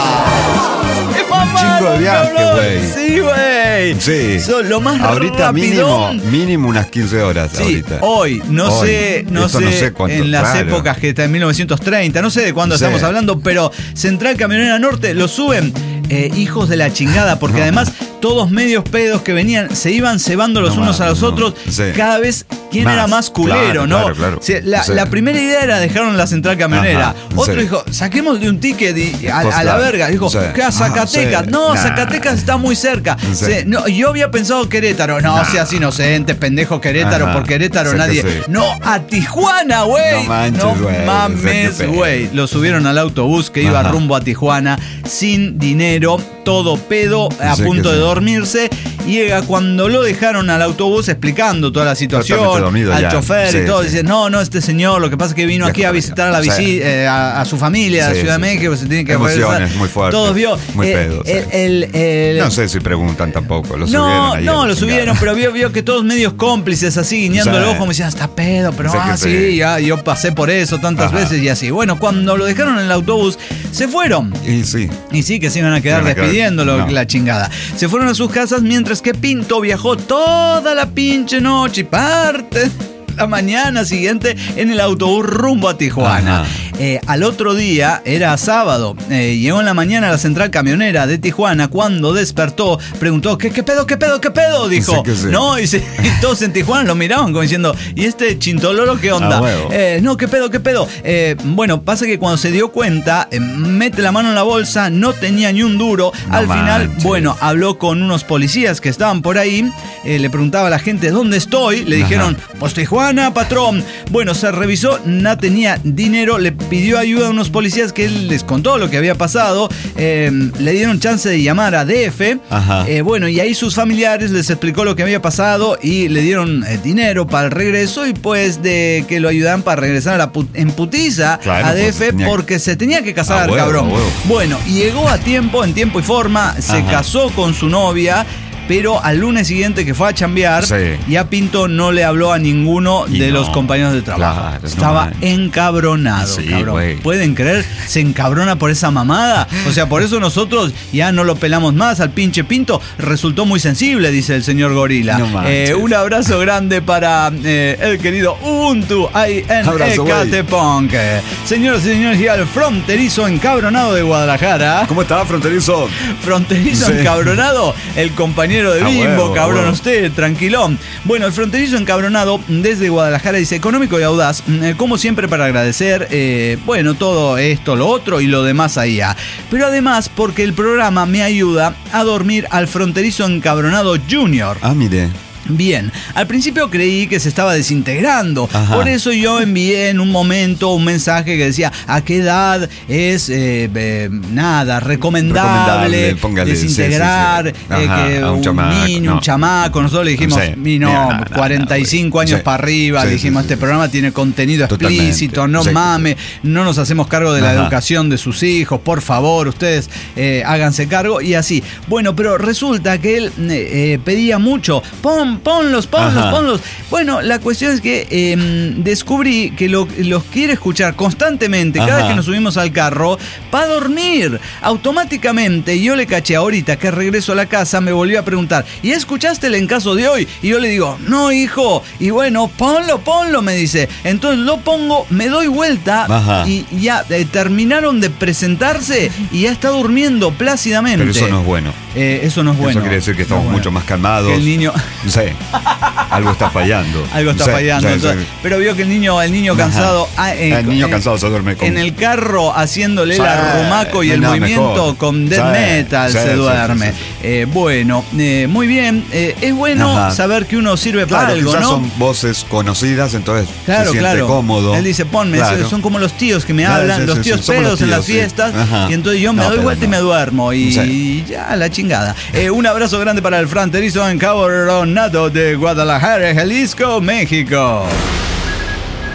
Speaker 8: ¡Qué
Speaker 3: Un chingo de viaje,
Speaker 8: cabrón!
Speaker 3: güey.
Speaker 8: Sí, güey.
Speaker 3: Sí.
Speaker 8: Son lo más
Speaker 3: ahorita mínimo,
Speaker 8: rapidón.
Speaker 3: mínimo unas quince horas.
Speaker 8: Sí,
Speaker 3: ahorita.
Speaker 8: hoy, no
Speaker 3: Hoy.
Speaker 8: sé, no
Speaker 3: Esto
Speaker 8: sé,
Speaker 3: no sé cuánto,
Speaker 8: en las
Speaker 3: claro.
Speaker 8: épocas que está en mil novecientos treinta, no sé de cuándo
Speaker 3: Sí.
Speaker 8: estamos hablando, pero Central Camionera Norte lo suben, eh, hijos de la chingada, porque
Speaker 3: No.
Speaker 8: además todos medios pedos que venían se iban cebando los
Speaker 3: No,
Speaker 8: unos a los
Speaker 3: no.
Speaker 8: otros,
Speaker 3: Sí.
Speaker 8: cada vez quién
Speaker 3: Más.
Speaker 8: era más culero,
Speaker 3: Claro,
Speaker 8: ¿no?
Speaker 3: claro, claro.
Speaker 8: O sea, la,
Speaker 3: Sí.
Speaker 8: la primera idea era dejaron la Central Camionera.
Speaker 3: Ajá,
Speaker 8: Otro
Speaker 3: sí.
Speaker 8: dijo, saquémosle un ticket y a,
Speaker 3: Pues
Speaker 8: a la
Speaker 3: claro.
Speaker 8: verga. Dijo,
Speaker 3: Sí.
Speaker 8: ¿qué a Zacatecas?
Speaker 3: Ah, sí.
Speaker 8: No,
Speaker 3: Nah.
Speaker 8: Zacatecas está muy cerca.
Speaker 3: Sí.
Speaker 8: Sí, no, yo había pensado Querétaro. No,
Speaker 3: Nah.
Speaker 8: seas inocente, pendejo Querétaro,
Speaker 3: Ajá.
Speaker 8: por Querétaro
Speaker 3: Sé que
Speaker 8: nadie.
Speaker 3: sí.
Speaker 8: No, a Tijuana, güey.
Speaker 3: No manches,
Speaker 8: No
Speaker 3: güey. Sé
Speaker 8: mames,
Speaker 3: que
Speaker 8: güey. Lo subieron al autobús que iba
Speaker 3: Ajá.
Speaker 8: rumbo a Tijuana sin dinero, todo pedo, a
Speaker 3: Sé
Speaker 8: punto
Speaker 3: que
Speaker 8: de
Speaker 3: sí.
Speaker 8: dormirse. Llega cuando lo dejaron al autobús explicando toda la situación
Speaker 3: Totalmente dormido
Speaker 8: al
Speaker 3: ya.
Speaker 8: chofer
Speaker 3: Sí,
Speaker 8: y todo.
Speaker 3: sí.
Speaker 8: Dice, no, no, este señor, lo que pasa es que vino
Speaker 3: Ya
Speaker 8: aquí a
Speaker 3: está,
Speaker 8: visitar a, la
Speaker 3: sí.
Speaker 8: visi- eh, a, a su familia, a
Speaker 3: Sí,
Speaker 8: Ciudad
Speaker 3: sí,
Speaker 8: de
Speaker 3: sí.
Speaker 8: México, se tiene que
Speaker 3: Emociones
Speaker 8: regresar.
Speaker 3: muy fuertes,
Speaker 8: Todos vio.
Speaker 3: muy
Speaker 8: eh,
Speaker 3: pedos, sí.
Speaker 8: el, el- el-
Speaker 3: No sé si preguntan tampoco. Lo subieron
Speaker 8: no,
Speaker 3: ahí
Speaker 8: no,
Speaker 3: a la
Speaker 8: lo subieron,
Speaker 3: chingada.
Speaker 8: pero vio, vio que todos medios cómplices así, guiñando
Speaker 3: Sí.
Speaker 8: el ojo, me decían, está pedo, pero
Speaker 3: Sé
Speaker 8: ah,
Speaker 3: que
Speaker 8: sí,
Speaker 3: sí.
Speaker 8: ya, yo pasé por eso tantas
Speaker 3: Ajá.
Speaker 8: veces y así. Bueno, cuando lo dejaron en el autobús, se fueron.
Speaker 3: Y sí.
Speaker 8: Y sí, que se iban a quedar
Speaker 3: Se iban a quedar-
Speaker 8: despidiéndolo,
Speaker 3: no.
Speaker 8: la chingada. Se fueron a sus casas mientras que Pinto viajó toda la pinche noche y parte la mañana siguiente en el autobús rumbo a Tijuana.
Speaker 3: Ajá.
Speaker 8: Eh, al otro día, era sábado, eh, llegó en la mañana a la central camionera de Tijuana. Cuando despertó, preguntó, ¿qué, qué pedo, qué pedo, qué pedo? Dijo,
Speaker 3: Sí que sí.
Speaker 8: no, y, se- y todos en Tijuana lo miraban como diciendo, ¿y este chintoloro qué onda?
Speaker 3: Ah, huevo.
Speaker 8: Eh, no, qué pedo, qué pedo. Eh, bueno, pasa que cuando se dio cuenta, eh, mete la mano en la bolsa, no tenía ni un duro.
Speaker 3: No
Speaker 8: Al final,
Speaker 3: manches.
Speaker 8: bueno, habló con unos policías que estaban por ahí, eh, le preguntaba a la gente, ¿dónde estoy? Le
Speaker 3: Ajá.
Speaker 8: dijeron, pues Tijuana, patrón. Bueno, se revisó, no tenía dinero, le pidió ayuda a unos policías que él les contó lo que había pasado, eh, le dieron chance de llamar a D F,
Speaker 3: Ajá.
Speaker 8: eh, bueno, y ahí sus familiares les explicó lo que había pasado y le dieron eh, dinero para el regreso y pues de que lo ayudaran para regresar a la put- en putiza
Speaker 3: Claro,
Speaker 8: a
Speaker 3: pues,
Speaker 8: D F
Speaker 3: tenía que-
Speaker 8: porque se tenía que casar,
Speaker 3: A huevo,
Speaker 8: cabrón.
Speaker 3: a huevo.
Speaker 8: Bueno, llegó a tiempo, en tiempo y forma, se
Speaker 3: Ajá.
Speaker 8: casó con su novia. Pero al lunes siguiente que fue a chambear,
Speaker 3: Sí.
Speaker 8: ya Pinto no le habló a ninguno
Speaker 3: Y
Speaker 8: de
Speaker 3: no,
Speaker 8: los compañeros de trabajo.
Speaker 3: claro, no
Speaker 8: Estaba
Speaker 3: manches.
Speaker 8: encabronado,
Speaker 3: Sí,
Speaker 8: cabrón.
Speaker 3: güey.
Speaker 8: ¿Pueden creer? Se encabrona por esa mamada. O sea, por eso nosotros ya no lo pelamos más al pinche Pinto. Resultó muy sensible, dice el señor Gorila.
Speaker 3: No manches.
Speaker 8: Eh, un abrazo grande para eh, el querido Ubuntu I N
Speaker 3: Abrazo,
Speaker 8: E
Speaker 3: güey.
Speaker 8: K T Punk. Señoras y señores, y al fronterizo encabronado de Guadalajara.
Speaker 3: ¿Cómo está, fronterizo?
Speaker 8: Fronterizo
Speaker 3: Sí.
Speaker 8: encabronado, el compañero de
Speaker 3: A
Speaker 8: Bimbo,
Speaker 3: huevo, a
Speaker 8: cabrón,
Speaker 3: huevo.
Speaker 8: usted, tranquilón. Bueno, el fronterizo encabronado desde Guadalajara dice, económico y audaz, eh, como siempre para agradecer, eh, bueno, todo esto, lo otro y lo demás allá. Pero además porque el programa me ayuda a dormir al fronterizo encabronado Junior.
Speaker 3: Ah, mire.
Speaker 8: Bien, al principio creí que se estaba desintegrando,
Speaker 3: Ajá.
Speaker 8: por eso yo envié en un momento un mensaje que decía a qué edad es eh, eh, nada recomendable,
Speaker 3: Recomendable, póngale,
Speaker 8: desintegrar,
Speaker 3: sí, sí, sí.
Speaker 8: eh,
Speaker 3: Ajá,
Speaker 8: que
Speaker 3: a un
Speaker 8: un,
Speaker 3: chamaco,
Speaker 8: niño,
Speaker 3: no.
Speaker 8: un chamaco, nosotros le dijimos,
Speaker 3: Sí.
Speaker 8: mi no,
Speaker 3: Mira, no, no,
Speaker 8: cuarenta y cinco
Speaker 3: no, güey.
Speaker 8: años
Speaker 3: Sí.
Speaker 8: para arriba,
Speaker 3: Sí,
Speaker 8: le
Speaker 3: sí,
Speaker 8: dijimos,
Speaker 3: sí,
Speaker 8: este
Speaker 3: sí.
Speaker 8: programa tiene contenido
Speaker 3: Totalmente.
Speaker 8: explícito, no
Speaker 3: Sí, sí,
Speaker 8: mame, no nos hacemos cargo de la
Speaker 3: Ajá.
Speaker 8: educación de sus hijos, por favor, ustedes eh, háganse cargo y así. Bueno, pero resulta que él eh, eh, pedía mucho, pon, ponlos, ponlos,
Speaker 3: Ajá.
Speaker 8: ponlos. Bueno, la cuestión es que eh, descubrí que lo- los quiere escuchar constantemente cada
Speaker 3: Ajá.
Speaker 8: vez que nos subimos al carro para dormir. Automáticamente yo le caché ahorita que regreso a la casa, me volvió a preguntar, ¿y escuchaste el encaso de hoy? Y yo le digo, no, hijo. Y bueno, ponlo, ponlo, me dice. Entonces lo pongo, me doy vuelta
Speaker 3: Ajá.
Speaker 8: y ya eh, terminaron de presentarse y ya está durmiendo plácidamente.
Speaker 3: Pero eso no es bueno.
Speaker 8: Eh, eso no es bueno.
Speaker 3: Eso quiere decir que estamos
Speaker 8: No es bueno.
Speaker 3: mucho más calmados.
Speaker 8: Que el niño...
Speaker 3: No sé. Algo está fallando.
Speaker 8: Algo está
Speaker 3: Sí,
Speaker 8: fallando.
Speaker 3: sí,
Speaker 8: entonces,
Speaker 3: sí.
Speaker 8: pero vio que el niño, el niño
Speaker 3: Ajá.
Speaker 8: cansado. ah, eh,
Speaker 3: El niño
Speaker 8: eh,
Speaker 3: cansado se duerme con...
Speaker 8: En el carro haciéndole
Speaker 3: Sí,
Speaker 8: el arrumaco y
Speaker 3: no hay
Speaker 8: el
Speaker 3: nada
Speaker 8: movimiento
Speaker 3: mejor.
Speaker 8: con death
Speaker 3: Sí,
Speaker 8: metal
Speaker 3: sí,
Speaker 8: se
Speaker 3: sí,
Speaker 8: duerme.
Speaker 3: sí, sí.
Speaker 8: Eh, bueno, eh, muy bien. Eh, es bueno
Speaker 3: Ajá.
Speaker 8: saber que uno sirve
Speaker 3: Claro,
Speaker 8: para algo,
Speaker 3: quizás
Speaker 8: ¿no?
Speaker 3: son voces conocidas, entonces
Speaker 8: Claro,
Speaker 3: se siente
Speaker 8: claro.
Speaker 3: cómodo.
Speaker 8: Él dice, ponme,
Speaker 3: Claro.
Speaker 8: son como los tíos que me
Speaker 3: Claro,
Speaker 8: hablan,
Speaker 3: sí,
Speaker 8: los
Speaker 3: sí,
Speaker 8: tíos
Speaker 3: sí, somos
Speaker 8: pedos
Speaker 3: los
Speaker 8: en
Speaker 3: tíos,
Speaker 8: las
Speaker 3: sí.
Speaker 8: fiestas.
Speaker 3: Ajá.
Speaker 8: Y entonces yo me
Speaker 3: No,
Speaker 8: doy
Speaker 3: pero
Speaker 8: vuelta y
Speaker 3: no.
Speaker 8: me duermo. Y,
Speaker 3: Sí.
Speaker 8: y ya, la chingada. Eh, un abrazo grande para el fronterizo encabronado de Guadalajara, Jalisco, México.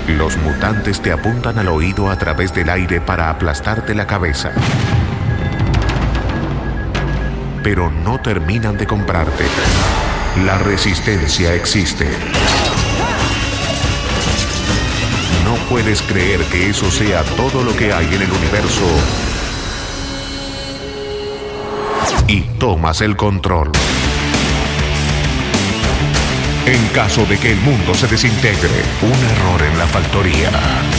Speaker 6: Los mutantes te apuntan al oído a través del aire para aplastarte la cabeza. Pero no terminan de comprarte. La resistencia existe. No puedes creer que eso sea todo lo que hay en el universo. Y tomas el control. En caso de que el mundo se desintegre, un error en la factoría.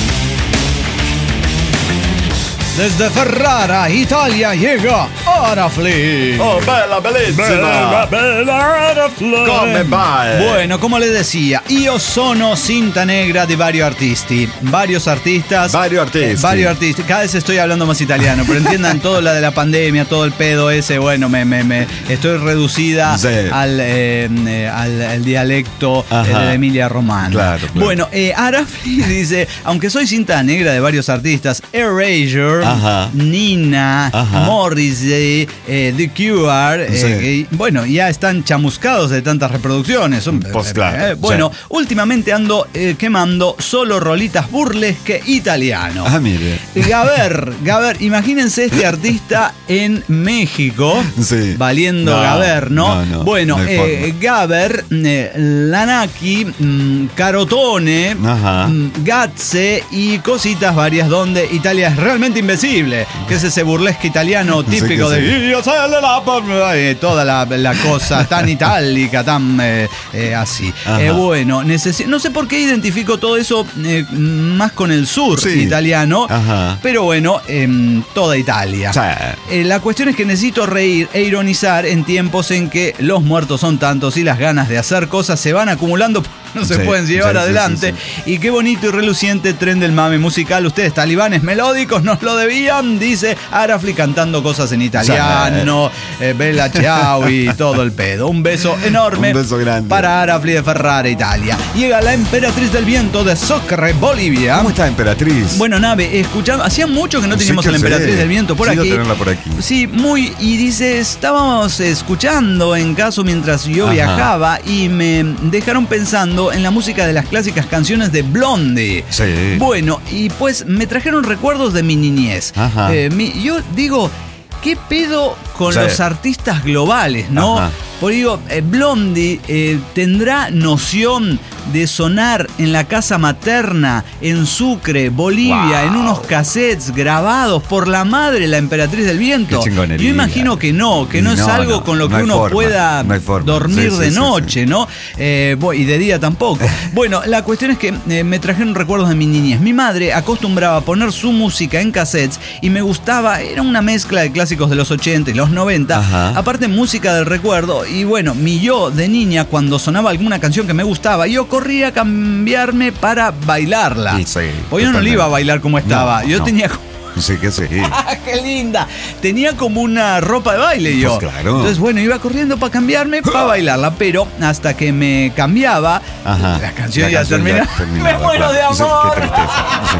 Speaker 8: Desde Ferrara, Italia, llega Arafli.
Speaker 3: Oh, bella, bellissima.
Speaker 8: Bella, bella Arafli.
Speaker 3: Come va?
Speaker 8: Bueno, como les decía, io sono cinta negra de varios artisti. Varios artistas.
Speaker 3: Varios artisti.
Speaker 8: Eh, varios artistas. Cada vez estoy hablando más italiano, pero entiendan todo lo de la pandemia, todo el pedo ese. Bueno, me, me, me estoy reducida
Speaker 3: sí.
Speaker 8: al, eh, eh, al, al dialecto eh,
Speaker 3: Ajá.
Speaker 8: de Emilia Romagna.
Speaker 3: Claro, claro.
Speaker 8: Bueno, eh, Arafli dice, aunque soy cinta negra de varios artistas, Erasure,
Speaker 3: Ajá.
Speaker 8: Nina,
Speaker 3: Ajá.
Speaker 8: Morrissey, eh, The Cure,
Speaker 3: Sí.
Speaker 8: eh, que, bueno, ya están chamuscados de tantas reproducciones. Son,
Speaker 3: Pues
Speaker 8: eh,
Speaker 3: claro,
Speaker 8: eh, bueno,
Speaker 3: sí.
Speaker 8: últimamente ando eh, quemando solo rolitas burlesque italiano.
Speaker 3: Ah, mire.
Speaker 8: Gaber, Gaber, imagínense este artista en México,
Speaker 3: Sí.
Speaker 8: valiendo
Speaker 3: No,
Speaker 8: Gaber, ¿no?
Speaker 3: no, no,
Speaker 8: bueno,
Speaker 3: no hay
Speaker 8: eh,
Speaker 3: forma.
Speaker 8: Gaber, eh, Lanaki, mm, Carotone,
Speaker 3: Ajá.
Speaker 8: mm, Gazze y cositas varias donde Italia es realmente invencible, que es ese burlesque italiano
Speaker 3: Sí,
Speaker 8: típico
Speaker 3: que
Speaker 8: de
Speaker 3: sí.
Speaker 8: "Io sono la por-", eh, toda la, la cosa tan itálica, tan eh, eh, así.
Speaker 3: Ajá.
Speaker 8: Eh, bueno, necesi- no sé por qué identifico todo eso eh, más con el sur
Speaker 3: Sí.
Speaker 8: italiano,
Speaker 3: Ajá.
Speaker 8: pero bueno, en toda Italia.
Speaker 3: Sí.
Speaker 8: Eh, la cuestión es que necesito reír e ironizar en tiempos en que los muertos son tantos y las ganas de hacer cosas se van acumulando, no se
Speaker 3: Sí,
Speaker 8: pueden llevar
Speaker 3: sí, sí,
Speaker 8: adelante.
Speaker 3: sí,
Speaker 8: Y qué bonito y reluciente tren del mame musical. Ustedes, talibanes melódicos, nos lo debían, dice Arafli cantando cosas en italiano, eh, Bella Ciao y todo el pedo. Un beso enorme
Speaker 3: Un beso grande.
Speaker 8: para Arafli de Ferrara, Italia. Llega la emperatriz del viento de Sucre, Bolivia.
Speaker 3: ¿Cómo está, emperatriz?
Speaker 8: Bueno, Nave, escuchamos, hacía mucho que no
Speaker 3: Sí
Speaker 8: teníamos
Speaker 3: que
Speaker 8: a la emperatriz
Speaker 3: sé.
Speaker 8: del viento por
Speaker 3: Quiero
Speaker 8: aquí.
Speaker 3: tenerla por aquí.
Speaker 8: Sí, muy, y dice, estábamos escuchando en caso mientras yo
Speaker 3: Ajá.
Speaker 8: viajaba y me dejaron pensando en la música de las clásicas canciones de Blondie.
Speaker 3: Sí.
Speaker 8: Bueno, y pues me trajeron recuerdos de mi niñez.
Speaker 3: Ajá.
Speaker 8: Eh, mi- yo digo, ¿qué pedo con
Speaker 3: Sí.
Speaker 8: los artistas globales, no?
Speaker 3: Ajá.
Speaker 8: Porque digo, eh, Blondie eh, tendrá noción de sonar en la casa materna en Sucre, Bolivia,
Speaker 3: Wow.
Speaker 8: en unos cassettes grabados por la madre, la emperatriz del viento.
Speaker 3: Qué chingonería.
Speaker 8: Yo imagino que no, que no, es
Speaker 3: No,
Speaker 8: algo
Speaker 3: no,
Speaker 8: con lo
Speaker 3: no
Speaker 8: que
Speaker 3: hay
Speaker 8: uno
Speaker 3: forma,
Speaker 8: pueda
Speaker 3: no hay forma.
Speaker 8: dormir
Speaker 3: Sí,
Speaker 8: de
Speaker 3: sí, sí,
Speaker 8: noche, ¿no? Eh, bo- y de día tampoco. Bueno, la cuestión es que eh, me trajeron recuerdos de mi niñez. Mi madre acostumbraba a poner su música en cassettes y me gustaba, era una mezcla de clásicos de los ochenta y los noventa,
Speaker 3: Ajá.
Speaker 8: aparte música del recuerdo. Y bueno, mi yo de niña, cuando sonaba alguna canción que me gustaba, yo corría a cambiarme para bailarla.
Speaker 3: Sí, sí,
Speaker 8: Porque yo no le iba a
Speaker 3: totalmente.
Speaker 8: bailar como estaba.
Speaker 3: No,
Speaker 8: yo
Speaker 3: no.
Speaker 8: tenía...
Speaker 3: Sí que sí.
Speaker 8: ¡Ah, qué linda! Tenía como una ropa de baile yo.
Speaker 3: Pues claro.
Speaker 8: Entonces, bueno, iba corriendo para cambiarme, para bailarla, pero hasta que me cambiaba,
Speaker 3: Ajá.
Speaker 8: la canción
Speaker 3: La
Speaker 8: ya
Speaker 3: canción
Speaker 8: termina.
Speaker 3: ya terminaba,
Speaker 8: Me muero
Speaker 3: claro.
Speaker 8: de
Speaker 3: Sí,
Speaker 8: amor.
Speaker 3: qué tristeza. Sí.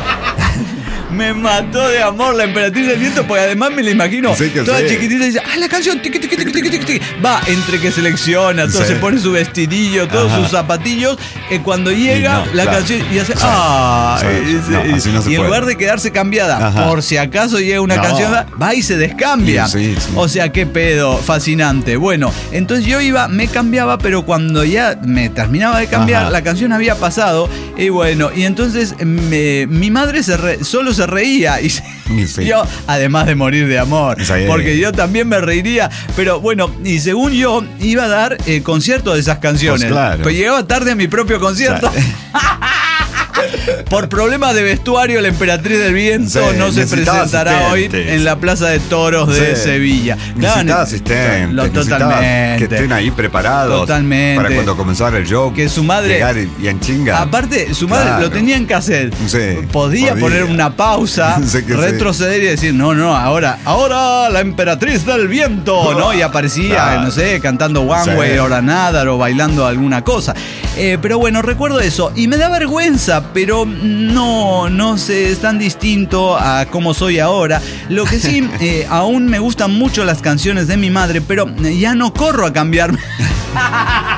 Speaker 8: Me mató de amor la emperatriz del viento, porque además me la imagino
Speaker 3: Sí que
Speaker 8: toda
Speaker 3: sí.
Speaker 8: chiquitita y dice, ¡ah, la canción! Tiqui, tiqui, tiqui, tiqui, tiqui, tiqui. Va, entre que selecciona, todo,
Speaker 3: Sí.
Speaker 8: se pone su vestidillo, todos
Speaker 3: Ajá.
Speaker 8: sus zapatillos, eh, cuando llega
Speaker 3: Y no,
Speaker 8: la
Speaker 3: claro.
Speaker 8: canción y hace,
Speaker 3: Sí.
Speaker 8: ¡ah!
Speaker 3: Sí,
Speaker 8: y,
Speaker 3: sí. No, así no se
Speaker 8: y en
Speaker 3: puede.
Speaker 8: lugar de quedarse cambiada,
Speaker 3: Ajá.
Speaker 8: por si acaso llega una
Speaker 3: No.
Speaker 8: canción, va y se descambia.
Speaker 3: Sí, sí, sí.
Speaker 8: O sea, qué pedo, fascinante. Bueno, entonces yo iba, me cambiaba, pero cuando ya me terminaba de cambiar,
Speaker 3: Ajá.
Speaker 8: la canción había pasado, y bueno, y entonces me- mi madre se re- solo se reía y se-
Speaker 3: Y sí.
Speaker 8: yo, además de morir de amor,
Speaker 3: Sí.
Speaker 8: porque yo también me reiría, pero bueno, y según yo iba a dar eh, concierto de esas canciones,
Speaker 3: Pues claro.
Speaker 8: pero llegaba tarde a mi propio concierto. Por problemas de vestuario, la emperatriz del viento
Speaker 3: Sí,
Speaker 8: no se
Speaker 3: necesitaba
Speaker 8: presentará hoy
Speaker 3: asistentes.
Speaker 8: en la Plaza de Toros de
Speaker 3: Sí.
Speaker 8: Sevilla.
Speaker 3: Necesitaba
Speaker 8: ne-
Speaker 3: asistentes,
Speaker 8: lo-
Speaker 3: necesitaba
Speaker 8: totalmente.
Speaker 3: que estén ahí preparados
Speaker 8: Totalmente.
Speaker 3: para cuando comenzara el show.
Speaker 8: Que su madre-
Speaker 3: Llegar y, y en chinga.
Speaker 8: Aparte, su madre
Speaker 3: Claro.
Speaker 8: lo tenía en cassette.
Speaker 3: Sí,
Speaker 8: podía,
Speaker 3: podía.
Speaker 8: poner una pausa,
Speaker 3: Sí que sí.
Speaker 8: retroceder y decir, no, no, ahora, ahora la emperatriz del viento, ¿no? Y aparecía,
Speaker 3: Claro.
Speaker 8: no sé, cantando One
Speaker 3: Sí.
Speaker 8: Way or Another o bailando alguna cosa. Eh, pero bueno, recuerdo eso. Y me da vergüenza, pero no, no sé, es tan distinto a cómo soy ahora. Lo que sí, eh, aún me gustan mucho las canciones de mi madre, pero ya no corro a cambiarme.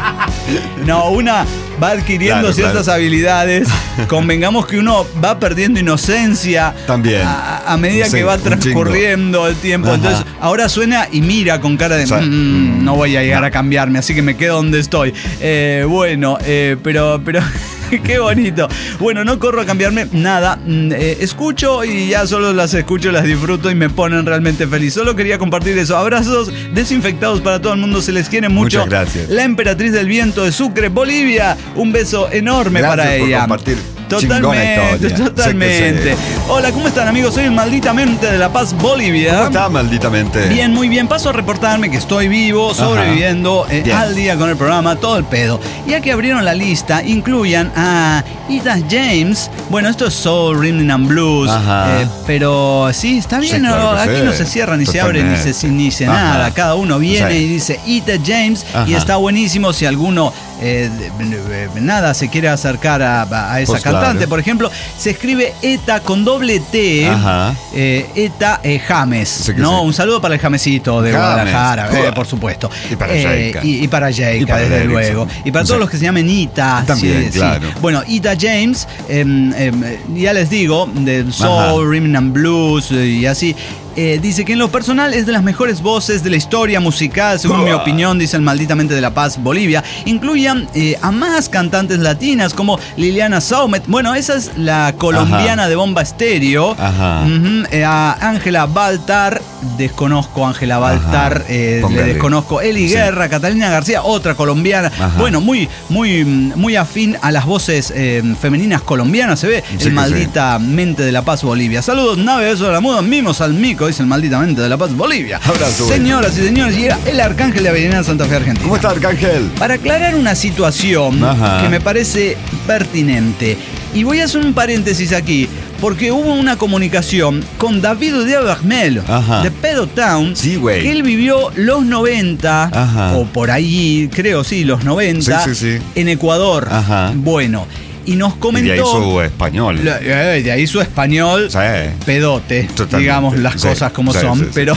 Speaker 8: No, una va adquiriendo
Speaker 3: Claro,
Speaker 8: ciertas
Speaker 3: claro.
Speaker 8: habilidades. Convengamos que uno va perdiendo inocencia
Speaker 3: También.
Speaker 8: a, a medida
Speaker 3: Sí,
Speaker 8: que va
Speaker 3: un chingo.
Speaker 8: transcurriendo el tiempo.
Speaker 3: Ajá.
Speaker 8: Entonces, ahora suena y mira con cara de
Speaker 3: O sea,
Speaker 8: "Mm, no voy a llegar a cambiarme, así que me quedo donde estoy". Eh, bueno, eh, pero, pero qué bonito. Bueno, no corro a cambiarme nada. Mm, eh, escucho y ya solo las escucho, las disfruto y me ponen realmente feliz. Solo quería compartir eso. Abrazos desinfectados para todo el mundo. Se les quiere mucho.
Speaker 3: Muchas gracias.
Speaker 8: La emperatriz del viento de Sucre, Bolivia. Un beso enorme
Speaker 3: Gracias
Speaker 8: para
Speaker 3: por
Speaker 8: ella.
Speaker 3: compartir. Chingona
Speaker 8: Totalmente,
Speaker 3: historia. Sé que
Speaker 8: totalmente.
Speaker 3: sí.
Speaker 8: Hola, ¿cómo están, amigos? Soy el Malditamente de La Paz, Bolivia.
Speaker 3: ¿Cómo está, malditamente?
Speaker 8: Bien, muy bien. Paso a reportarme que estoy vivo, sobreviviendo, eh,
Speaker 3: Bien.
Speaker 8: al día con el programa, todo el pedo. Ya que abrieron la lista, incluyan a Ida James. Bueno, esto es Soul, Rhythm and Blues.
Speaker 3: Ajá.
Speaker 8: eh, pero sí, está bien.
Speaker 3: Sí, claro
Speaker 8: ¿no?
Speaker 3: que
Speaker 8: Aquí
Speaker 3: sí.
Speaker 8: no se cierra, ni se abre, ni se,
Speaker 3: Totalmente.
Speaker 8: ni se
Speaker 3: Ajá.
Speaker 8: nada. Cada uno viene
Speaker 3: Sí.
Speaker 8: y dice Ida James y
Speaker 3: Ajá.
Speaker 8: está buenísimo. Si alguno, eh, de- de- nada, se quiere acercar a, a esa
Speaker 3: Pues
Speaker 8: cantante,
Speaker 3: claro.
Speaker 8: por ejemplo, se escribe Eta con doble T.
Speaker 3: Ajá.
Speaker 8: eh, Eta eh, James.
Speaker 3: Sí que
Speaker 8: ¿no?
Speaker 3: sí.
Speaker 8: Un saludo para el Jamesito de
Speaker 3: James.
Speaker 8: Guadalajara, eh,
Speaker 3: Uah.
Speaker 8: por supuesto.
Speaker 3: Y para
Speaker 8: Eh,
Speaker 3: Jaica.
Speaker 8: y, y para Jaica,
Speaker 3: Y para
Speaker 8: desde
Speaker 3: Erickson.
Speaker 8: luego. Y para
Speaker 3: Sí.
Speaker 8: todos los que se llamen Ita.
Speaker 3: También, claro.
Speaker 8: Bueno, Ita James, em, em, ya les digo, del soul,
Speaker 3: Ajá.
Speaker 8: rhythm and blues eh, y así. Eh, dice que en lo personal es de las mejores voces de la historia musical, según mi
Speaker 3: Uah.
Speaker 8: opinión, dice el Malditamente de La Paz, Bolivia. Incluyan eh, a más cantantes latinas como Liliana Saumet. Bueno, esa es la colombiana
Speaker 3: Ajá.
Speaker 8: de Bomba Estéreo.
Speaker 3: Ajá.
Speaker 8: Ujú, eh, a Ángela Baltar, desconozco Ángela Baltar,
Speaker 3: Ajá.
Speaker 8: eh, le
Speaker 3: Póngale.
Speaker 8: desconozco Eli
Speaker 3: Sí.
Speaker 8: Guerra, Catalina García, otra colombiana.
Speaker 3: Ajá.
Speaker 8: Bueno, muy, muy, muy afín a las voces eh, femeninas colombianas, se ve
Speaker 3: Sí
Speaker 8: el
Speaker 3: que
Speaker 8: Malditamente de La Paz, Bolivia. Saludos, nave, besos de la muda, mimos al mico, dice el Malditamente de La Paz, Bolivia.
Speaker 3: Abrazo,
Speaker 8: Señoras y señores, llega el Arcángel de Avellaneda, Santa Fe, Argentina.
Speaker 3: ¿Cómo está, Arcángel?
Speaker 8: Para aclarar una situación
Speaker 3: Ajá.
Speaker 8: que me parece pertinente. Y voy a hacer un paréntesis aquí, porque hubo una comunicación con David de Bermelo,
Speaker 3: Ajá.
Speaker 8: de Pedo Town,
Speaker 3: Sí, güey.
Speaker 8: que él vivió los noventa,
Speaker 3: Ajá.
Speaker 8: o por ahí, creo, sí, los noventa,
Speaker 3: Sí, sí, sí.
Speaker 8: en Ecuador.
Speaker 3: Ajá.
Speaker 8: Bueno, y nos
Speaker 3: Y
Speaker 8: comentó...
Speaker 3: de ahí su español.
Speaker 8: La- eh, de ahí su español
Speaker 3: Sí.
Speaker 8: pedote,
Speaker 3: Totalmente.
Speaker 8: digamos las
Speaker 3: Sí,
Speaker 8: cosas como
Speaker 3: sí,
Speaker 8: son,
Speaker 3: sí, sí.
Speaker 8: pero...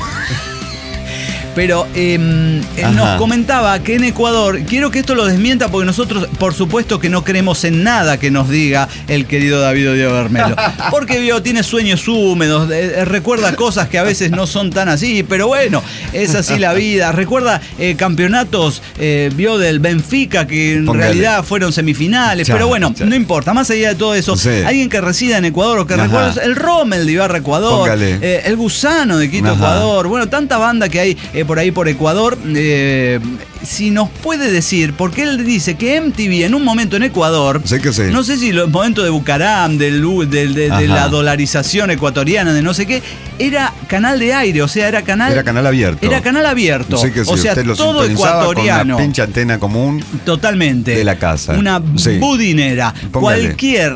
Speaker 8: Pero eh, eh, nos
Speaker 3: Ajá.
Speaker 8: comentaba que en Ecuador, quiero que esto lo desmienta porque nosotros, por supuesto, que no creemos en nada que nos diga el querido David Diego Bermelo. Porque vio, tiene sueños húmedos, eh, eh, recuerda cosas que a veces no son tan así, pero bueno, es así la vida. Recuerda eh, campeonatos, eh, vio del Benfica que en
Speaker 3: Póngale.
Speaker 8: realidad fueron semifinales,
Speaker 3: Ya,
Speaker 8: pero bueno,
Speaker 3: ya.
Speaker 8: no importa, más allá de todo eso,
Speaker 3: Sí.
Speaker 8: alguien que resida en Ecuador o que
Speaker 3: Ajá.
Speaker 8: recuerda el Rommel de Ibarra, Ecuador,
Speaker 3: Póngale.
Speaker 8: eh, el Gusano de Quito,
Speaker 3: Ajá.
Speaker 8: Ecuador, bueno, tanta banda que hay eh, por ahí por Ecuador. Eh, si nos puede decir, porque él dice que M T V en un momento en Ecuador,
Speaker 3: Sé que sí.
Speaker 8: no sé si el momento de Bucaram, del, del- de, de
Speaker 3: Ajá.
Speaker 8: la dolarización ecuatoriana, de no sé qué, era canal de aire, o sea, era canal.
Speaker 3: Era canal abierto.
Speaker 8: Era canal abierto.
Speaker 3: Sé que sí,
Speaker 8: o sea,
Speaker 3: usted lo
Speaker 8: todo
Speaker 3: sintonizaba
Speaker 8: ecuatoriano.
Speaker 3: con una pinche antena común.
Speaker 8: Totalmente.
Speaker 3: De la casa.
Speaker 8: Una
Speaker 3: Sí.
Speaker 8: budinera.
Speaker 3: Póngale.
Speaker 8: Cualquier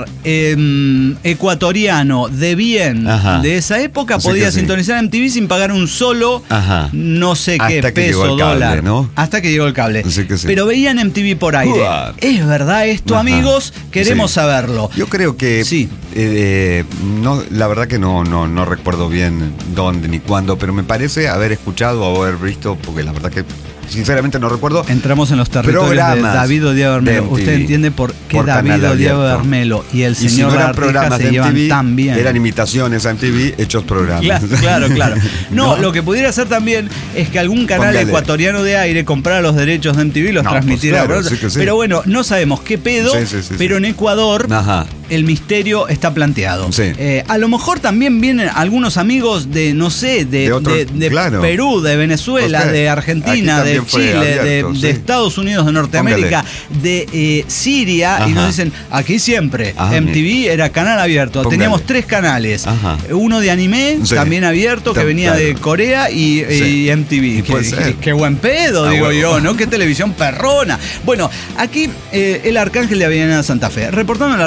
Speaker 8: eh, ecuatoriano de bien
Speaker 3: Ajá.
Speaker 8: de esa época
Speaker 3: Sí
Speaker 8: podía
Speaker 3: que sí.
Speaker 8: sintonizar M T V sin pagar un solo,
Speaker 3: Ajá.
Speaker 8: no sé qué,
Speaker 3: Hasta que
Speaker 8: peso,
Speaker 3: llegó el cable,
Speaker 8: dólar.
Speaker 3: ¿no?
Speaker 8: Hasta que llegó el cable.
Speaker 3: Sí que sí.
Speaker 8: Pero veían M T V por aire.
Speaker 3: Uah.
Speaker 8: ¿Es verdad esto,
Speaker 3: Ajá.
Speaker 8: amigos? Queremos
Speaker 3: Sí.
Speaker 8: saberlo.
Speaker 3: Yo creo que
Speaker 8: Sí.
Speaker 3: eh, no, la verdad que no, no, no recuerdo bien dónde ni cuándo, pero me parece haber escuchado o haber visto, porque la verdad que sinceramente no recuerdo.
Speaker 8: Entramos en los territorios de
Speaker 3: Programas
Speaker 8: David Odiego
Speaker 3: de
Speaker 8: Bermelo.
Speaker 3: M T V.
Speaker 8: Usted entiende por qué
Speaker 3: Por
Speaker 8: David
Speaker 3: canal
Speaker 8: Odiego
Speaker 3: abierto.
Speaker 8: Bermelo y el
Speaker 3: Y si
Speaker 8: señor
Speaker 3: no eran
Speaker 8: Arteja
Speaker 3: programas
Speaker 8: se
Speaker 3: de
Speaker 8: llevan
Speaker 3: M T V,
Speaker 8: tan bien.
Speaker 3: eran imitaciones a M T V hechos programas.
Speaker 8: Claro, claro, claro. No,
Speaker 3: ¿No?
Speaker 8: lo que pudiera hacer también es que algún canal
Speaker 3: Póngale.
Speaker 8: ecuatoriano de aire comprara los derechos de M T V y los
Speaker 3: No,
Speaker 8: transmitiera.
Speaker 3: pues claro,
Speaker 8: por otro-
Speaker 3: sí que sí.
Speaker 8: Pero bueno, no sabemos qué pedo,
Speaker 3: Sí, sí, sí,
Speaker 8: pero
Speaker 3: sí.
Speaker 8: en Ecuador
Speaker 3: Ajá.
Speaker 8: el misterio está planteado.
Speaker 3: Sí.
Speaker 8: Eh, a lo mejor también vienen algunos amigos de, no sé, de,
Speaker 3: De otros-
Speaker 8: de- de
Speaker 3: claro.
Speaker 8: Perú, de Venezuela,
Speaker 3: Ok.
Speaker 8: de
Speaker 3: Aquí
Speaker 8: Argentina, de
Speaker 3: también fue
Speaker 8: Chile, de,
Speaker 3: abierto,
Speaker 8: de
Speaker 3: sí.
Speaker 8: Estados Unidos de Norteamérica, de eh, Siria, y
Speaker 3: Ajá.
Speaker 8: nos dicen, aquí siempre,
Speaker 3: Ah,
Speaker 8: M T V era canal abierto.
Speaker 3: Póngale.
Speaker 8: Teníamos tres canales.
Speaker 3: Ajá.
Speaker 8: Uno de anime,
Speaker 3: Sí.
Speaker 8: también abierto, que
Speaker 3: Tam-
Speaker 8: venía
Speaker 3: claro.
Speaker 8: de Corea y,
Speaker 3: Sí.
Speaker 8: y M T V.
Speaker 3: Y puede
Speaker 8: Qué,
Speaker 3: ser.
Speaker 8: qué buen pedo,
Speaker 3: Ah,
Speaker 8: digo
Speaker 3: huevo.
Speaker 8: yo, ¿no? Qué televisión perrona. Bueno, aquí eh, el Arcángel de Avellaneda Santa Fe. Reportando el Arcángel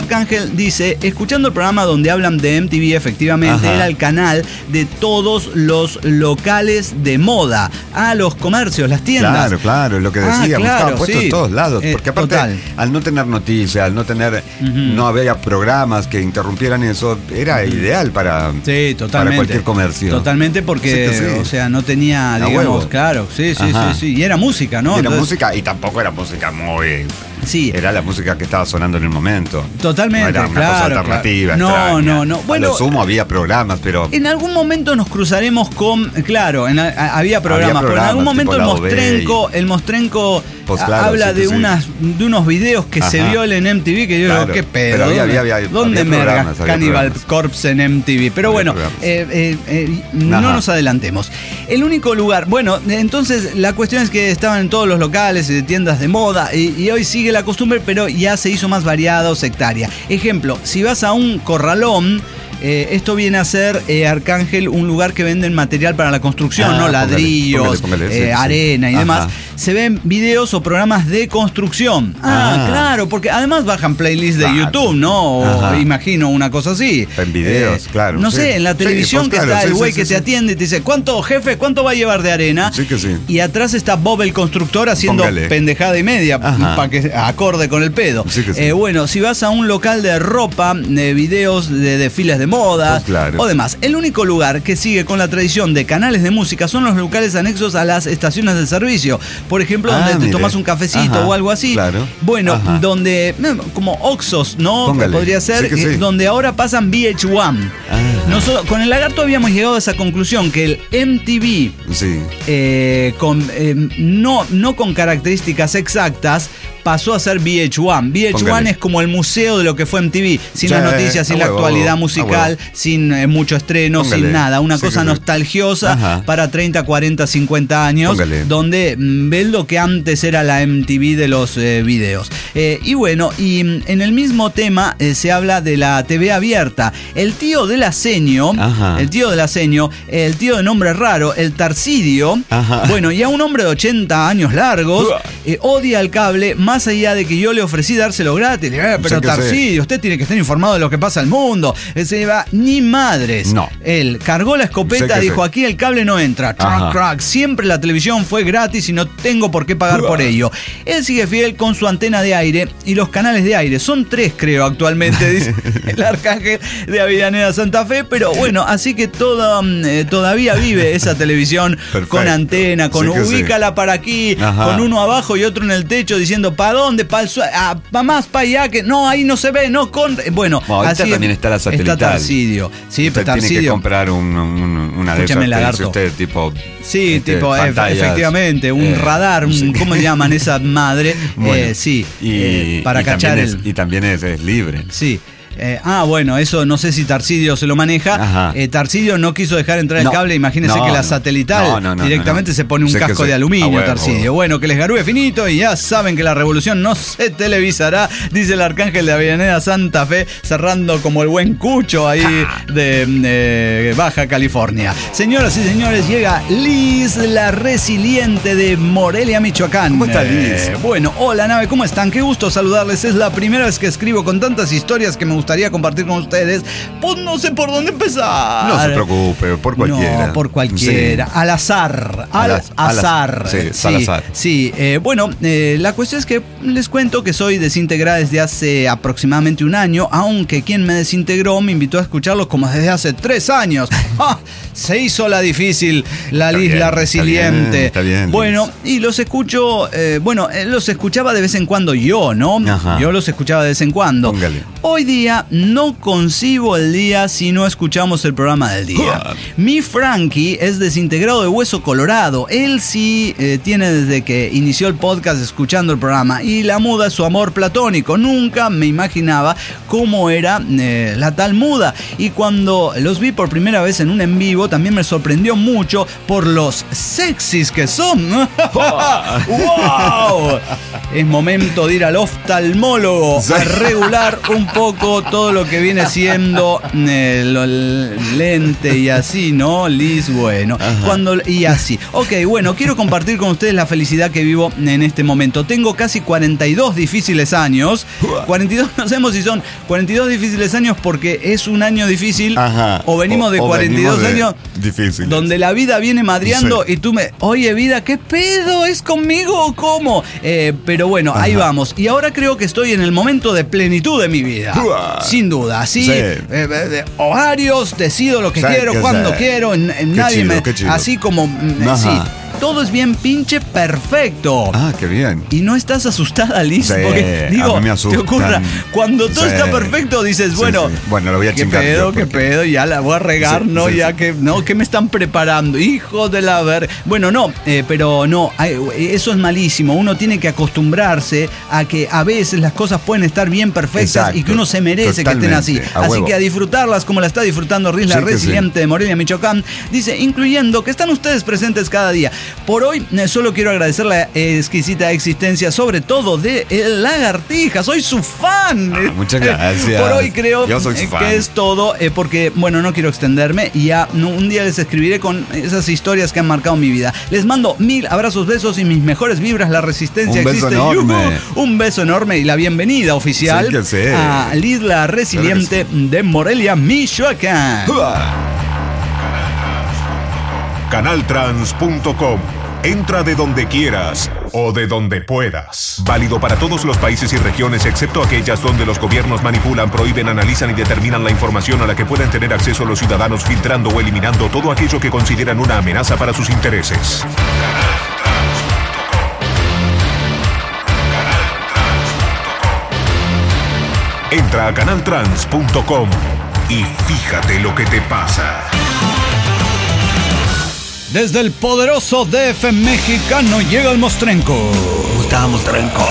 Speaker 8: Rafael dice, escuchando el programa donde hablan de M T V, efectivamente,
Speaker 3: Ajá.
Speaker 8: era el canal de todos los locales de moda. Ah, los comercios, las tiendas.
Speaker 3: Claro, claro, lo que
Speaker 8: Ah,
Speaker 3: decíamos,
Speaker 8: claro,
Speaker 3: estaba puesto
Speaker 8: sí.
Speaker 3: en todos lados.
Speaker 8: Eh,
Speaker 3: Porque aparte,
Speaker 8: total.
Speaker 3: al no tener noticias, al no tener,
Speaker 8: Ujú.
Speaker 3: no había programas que interrumpieran eso, era ideal para,
Speaker 8: Sí, totalmente.
Speaker 3: para cualquier comercio.
Speaker 8: Totalmente porque,
Speaker 3: Sí que sí.
Speaker 8: o sea, no tenía,
Speaker 3: A
Speaker 8: digamos,
Speaker 3: huevo.
Speaker 8: claro, sí, sí,
Speaker 3: Ajá.
Speaker 8: sí, sí. Y era música, ¿no?
Speaker 3: Y era
Speaker 8: Entonces,
Speaker 3: música, y tampoco era música muy...
Speaker 8: Sí.
Speaker 3: Era la música que estaba sonando en el momento.
Speaker 8: Totalmente,
Speaker 3: No era una
Speaker 8: claro,
Speaker 3: cosa
Speaker 8: claro.
Speaker 3: alternativa.
Speaker 8: No,
Speaker 3: extraña.
Speaker 8: no, no. Bueno,
Speaker 3: a lo sumo había programas, pero...
Speaker 8: En algún momento nos cruzaremos con, claro, en, a- había programas,
Speaker 3: Había
Speaker 8: pero en algún
Speaker 3: programas,
Speaker 8: momento el
Speaker 3: tipo Lado B
Speaker 8: Mostrenco, el Mostrenco
Speaker 3: Pues
Speaker 8: a-
Speaker 3: claro,
Speaker 8: habla
Speaker 3: sí que
Speaker 8: de
Speaker 3: sí.
Speaker 8: unas de unos videos que se
Speaker 3: Ajá.
Speaker 8: vio en M T V que yo
Speaker 3: Claro,
Speaker 8: digo, qué pedo.
Speaker 3: pero había-
Speaker 8: ¿dónde,
Speaker 3: había- había-
Speaker 8: ¿dónde
Speaker 3: había
Speaker 8: merga
Speaker 3: programas, había
Speaker 8: Cannibal
Speaker 3: programas.
Speaker 8: Corpse en M T V? Pero
Speaker 3: Había
Speaker 8: bueno,
Speaker 3: programas.
Speaker 8: eh, eh, eh, no
Speaker 3: Ajá.
Speaker 8: nos adelantemos. El único lugar, bueno, entonces la cuestión es que estaban en todos los locales y de tiendas de moda y, y hoy sigue la costumbre, pero ya se hizo más variada o sectaria. Ejemplo, si vas a un corralón, eh, esto viene a ser, eh, Arcángel, un lugar que venden material para la construcción,
Speaker 3: Ah,
Speaker 8: ¿no?
Speaker 3: póngale,
Speaker 8: Ladrillos,
Speaker 3: póngale, póngale, sí,
Speaker 8: eh,
Speaker 3: sí.
Speaker 8: arena y
Speaker 3: Ajá.
Speaker 8: demás. Se ven videos o programas de construcción. Ah,
Speaker 3: Ah.
Speaker 8: claro, porque además bajan playlists de
Speaker 3: Claro.
Speaker 8: YouTube, ¿no? O
Speaker 3: Ajá.
Speaker 8: imagino una cosa así.
Speaker 3: En videos,
Speaker 8: Eh,
Speaker 3: claro,
Speaker 8: No
Speaker 3: sí.
Speaker 8: sé, en la
Speaker 3: Sí,
Speaker 8: televisión
Speaker 3: pues
Speaker 8: que
Speaker 3: claro,
Speaker 8: está el
Speaker 3: sí,
Speaker 8: güey
Speaker 3: sí,
Speaker 8: que
Speaker 3: sí,
Speaker 8: te
Speaker 3: sí.
Speaker 8: atiende y te dice, ¿cuánto, jefe? ¿Cuánto va a llevar de arena?
Speaker 3: Sí que sí.
Speaker 8: Y atrás está Bob el constructor haciendo
Speaker 3: Póngale.
Speaker 8: pendejada y media
Speaker 3: Ajá.
Speaker 8: para que acorde con el pedo.
Speaker 3: Sí que sí.
Speaker 8: Eh, bueno, si vas a un local de ropa, de videos de desfiles de moda
Speaker 3: Pues claro.
Speaker 8: o demás, el único lugar que sigue con la tradición de canales de música son los locales anexos a las estaciones de servicio. Por ejemplo,
Speaker 3: Ah,
Speaker 8: donde te
Speaker 3: mire.
Speaker 8: tomas un cafecito
Speaker 3: Ajá,
Speaker 8: o algo así.
Speaker 3: claro.
Speaker 8: Bueno,
Speaker 3: Ajá.
Speaker 8: donde, eh, como Oxxos, ¿no?
Speaker 3: Póngale.
Speaker 8: Podría ser,
Speaker 3: Sí que
Speaker 8: eh,
Speaker 3: sí.
Speaker 8: donde ahora pasan V H uno.
Speaker 3: Ah.
Speaker 8: Nosotros, con el lagarto habíamos llegado a esa conclusión que el M T V
Speaker 3: Sí.
Speaker 8: eh, con, eh, no, no con características exactas, pasó a ser V H uno. V H uno
Speaker 3: Póngale.
Speaker 8: es como el museo de lo que fue M T V, sin
Speaker 3: Sí,
Speaker 8: las noticias, sin
Speaker 3: a
Speaker 8: la
Speaker 3: huevo,
Speaker 8: actualidad
Speaker 3: a
Speaker 8: musical,
Speaker 3: huevo.
Speaker 8: sin eh, mucho estreno,
Speaker 3: Póngale.
Speaker 8: sin nada. Una
Speaker 3: Sí,
Speaker 8: cosa
Speaker 3: que sí.
Speaker 8: nostalgiosa
Speaker 3: Ajá.
Speaker 8: para treinta, cuarenta, cincuenta años,
Speaker 3: Póngale.
Speaker 8: donde mm, ves lo que antes era la M T V de los eh, videos. Eh, y bueno, y mm, en el mismo tema eh, se habla de la T V abierta. El tío de la Seño,
Speaker 3: Ajá.
Speaker 8: el tío de la Seño, el tío de nombre raro, el Tarsidio,
Speaker 3: Ajá.
Speaker 8: bueno, y a un hombre de ochenta años largos, eh, odia el cable, más allá de que yo le ofrecí dárselo gratis. Le digo, eh, pero
Speaker 3: Sí que
Speaker 8: Tarsidio,
Speaker 3: sí.
Speaker 8: usted tiene que estar informado de lo que pasa en el mundo. Él se lleva ni madres.
Speaker 3: No.
Speaker 8: Él cargó la escopeta,
Speaker 3: Sí que
Speaker 8: dijo,
Speaker 3: sí.
Speaker 8: aquí el cable no entra. Track,
Speaker 3: Ajá.
Speaker 8: track. Siempre la televisión fue gratis y no tengo por qué pagar por ello. Él sigue fiel con su antena de aire y los canales de aire. Son tres, creo, actualmente, dice el Arcángel de Avellaneda Santa Fe. Pero bueno, así que toda, mm, eh, todavía vive esa televisión
Speaker 3: Perfecto.
Speaker 8: con antena, con
Speaker 3: Sí que sí.
Speaker 8: ubícala para aquí,
Speaker 3: Ajá.
Speaker 8: con uno abajo y otro en el techo diciendo, ¿para dónde? ¿Para el suelo? Ah, pa' más, para allá, que no, ahí no se ve, no con. Bueno,
Speaker 3: Bueno, ahorita
Speaker 8: así
Speaker 3: también está la satelital.
Speaker 8: Está Tarsidio. Sí,
Speaker 3: Usted
Speaker 8: pero
Speaker 3: tiene que
Speaker 8: Tarsidio.
Speaker 3: comprar un, un- una de esas
Speaker 8: Escúchame,
Speaker 3: que dice
Speaker 8: lagarto.
Speaker 3: usted, tipo...
Speaker 8: Sí,
Speaker 3: este,
Speaker 8: tipo, eh,
Speaker 3: pantallas,
Speaker 8: efectivamente, un
Speaker 3: eh,
Speaker 8: radar, un,
Speaker 3: sí.
Speaker 8: ¿cómo le llaman esa madre?
Speaker 3: Bueno,
Speaker 8: Eh, sí,
Speaker 3: y,
Speaker 8: eh, para
Speaker 3: y
Speaker 8: cachar
Speaker 3: también
Speaker 8: el.
Speaker 3: es, y también es, es libre.
Speaker 8: Sí. Eh, ah, bueno, eso no sé si Tarsidio se lo maneja.
Speaker 3: Ajá.
Speaker 8: Eh, Tarsidio no quiso dejar entrar
Speaker 3: No.
Speaker 8: el cable. Imagínese
Speaker 3: No,
Speaker 8: que la
Speaker 3: no.
Speaker 8: satelital
Speaker 3: No, no, no,
Speaker 8: directamente
Speaker 3: no, no.
Speaker 8: se pone un
Speaker 3: Sé que
Speaker 8: casco
Speaker 3: sí.
Speaker 8: de aluminio,
Speaker 3: Ah, bueno,
Speaker 8: Tarsidio.
Speaker 3: bueno.
Speaker 8: Bueno, que les garúe finito y ya saben que la revolución no se televisará, dice el Arcángel de Avellaneda Santa Fe, cerrando como el buen Cucho ahí de eh, Baja California. Señoras y señores, llega Liz, la resiliente de Morelia, Michoacán.
Speaker 3: ¿Cómo está, Liz?
Speaker 8: Eh, bueno, hola nave, ¿cómo están? Qué gusto saludarles. Es la primera vez que escribo con tantas historias que me gustaría compartir con ustedes. Pues no sé por dónde empezar.
Speaker 3: No se preocupe, por cualquiera.
Speaker 8: No, por cualquiera.
Speaker 3: Sí.
Speaker 8: Al azar. Al,
Speaker 3: Al az- al
Speaker 8: azar.
Speaker 3: azar. Sí,
Speaker 8: sí,
Speaker 3: al azar.
Speaker 8: sí. Eh, bueno, eh, la cuestión es que les cuento que soy desintegrada desde hace aproximadamente un año, aunque quien me desintegró me invitó a escucharlos como desde hace tres años. ¡Ah! Se hizo la difícil, la
Speaker 3: Está
Speaker 8: Liz,
Speaker 3: bien,
Speaker 8: la
Speaker 3: está
Speaker 8: resiliente.
Speaker 3: bien, está bien,
Speaker 8: Bueno,
Speaker 3: Liz.
Speaker 8: y los escucho, eh, bueno, eh, los escuchaba de vez en cuando yo, ¿no?
Speaker 3: Ajá.
Speaker 8: Yo los escuchaba de vez en cuando.
Speaker 3: Póngale.
Speaker 8: Hoy día no concibo el día si no escuchamos el programa del día. Mi Frankie es desintegrado de hueso colorado. Él sí eh, tiene desde que inició el podcast escuchando el programa. Y la muda es su amor platónico. Nunca me imaginaba cómo era eh, la tal muda. Y cuando los vi por primera vez en un en vivo, también me sorprendió mucho por los sexys que son. ¡Wow! Es momento de ir al oftalmólogo a regular un poco todo lo que viene siendo el, el lente y así, ¿no? Liz, bueno. Cuando, y así. Ok, bueno, quiero compartir con ustedes la felicidad que vivo en este momento. Tengo casi cuarenta y dos difíciles años. cuarenta y dos, no sabemos si son cuarenta y dos difíciles años porque es un año difícil. Ajá. O venimos de o, o cuarenta y dos venimos años difíciles, donde la vida viene madreando, sí. Y tú me, oye vida, ¿qué pedo? ¿Es conmigo o cómo? Eh, pero bueno, ajá, ahí vamos. Y ahora creo que estoy en el momento de plenitud de mi vida. Uah. Sin duda, ¿sí? Sí. Eh, eh, horarios, decido lo que sí, quiero, que cuando sí. quiero, en, en nadie chido, me... Así como... Ajá. Sí. Todo es bien pinche perfecto.
Speaker 3: Ah, qué bien.
Speaker 8: Y no estás asustada, Liz, sí, porque digo, a mí me te ocurra, cuando todo sí. está perfecto dices, bueno, sí, sí.
Speaker 3: bueno, lo voy a
Speaker 8: qué
Speaker 3: chingar.
Speaker 8: Qué pedo, qué pedo, ya la voy a regar, sí, ¿no? Sí, ya sí. que, no, ¿qué me están preparando? Hijo de la ver. Bueno, no, eh, pero no, hay, eso es malísimo. Uno tiene que acostumbrarse a que a veces las cosas pueden estar bien perfectas. Exacto. Y que uno se merece totalmente, que estén así. Así huevo. Que a disfrutarlas como la está disfrutando Riz, sí, la resiliente sí. de Morelia, Michoacán. Dice, incluyendo que están ustedes presentes cada día. Por hoy solo quiero agradecer la exquisita existencia, sobre todo de el Lagartija. Soy su fan.
Speaker 3: Ah, muchas gracias.
Speaker 8: Por hoy creo
Speaker 3: Yo soy su
Speaker 8: que
Speaker 3: fan.
Speaker 8: es todo, eh, porque, bueno, no quiero extenderme y ya no, un día les escribiré con esas historias que han marcado mi vida. Les mando mil abrazos, besos y mis mejores vibras. La resistencia
Speaker 3: un beso
Speaker 8: existe.
Speaker 3: Enorme.
Speaker 8: Uh, un beso enorme y la bienvenida oficial sí, que sí. a Liz, la resiliente sí. de Morelia, Michoacán.
Speaker 6: Canaltrans punto com. Entra de donde quieras o de donde puedas. Válido para todos los países y regiones, excepto aquellas donde los gobiernos manipulan, prohíben, analizan y determinan la información a la que pueden tener acceso los ciudadanos, filtrando o eliminando todo aquello que consideran una amenaza para sus intereses. Entra a Canaltrans punto com y fíjate lo que te pasa.
Speaker 8: Desde el poderoso D F mexicano llega el Mostrenco.
Speaker 3: ¿Cómo está, Mostrenco?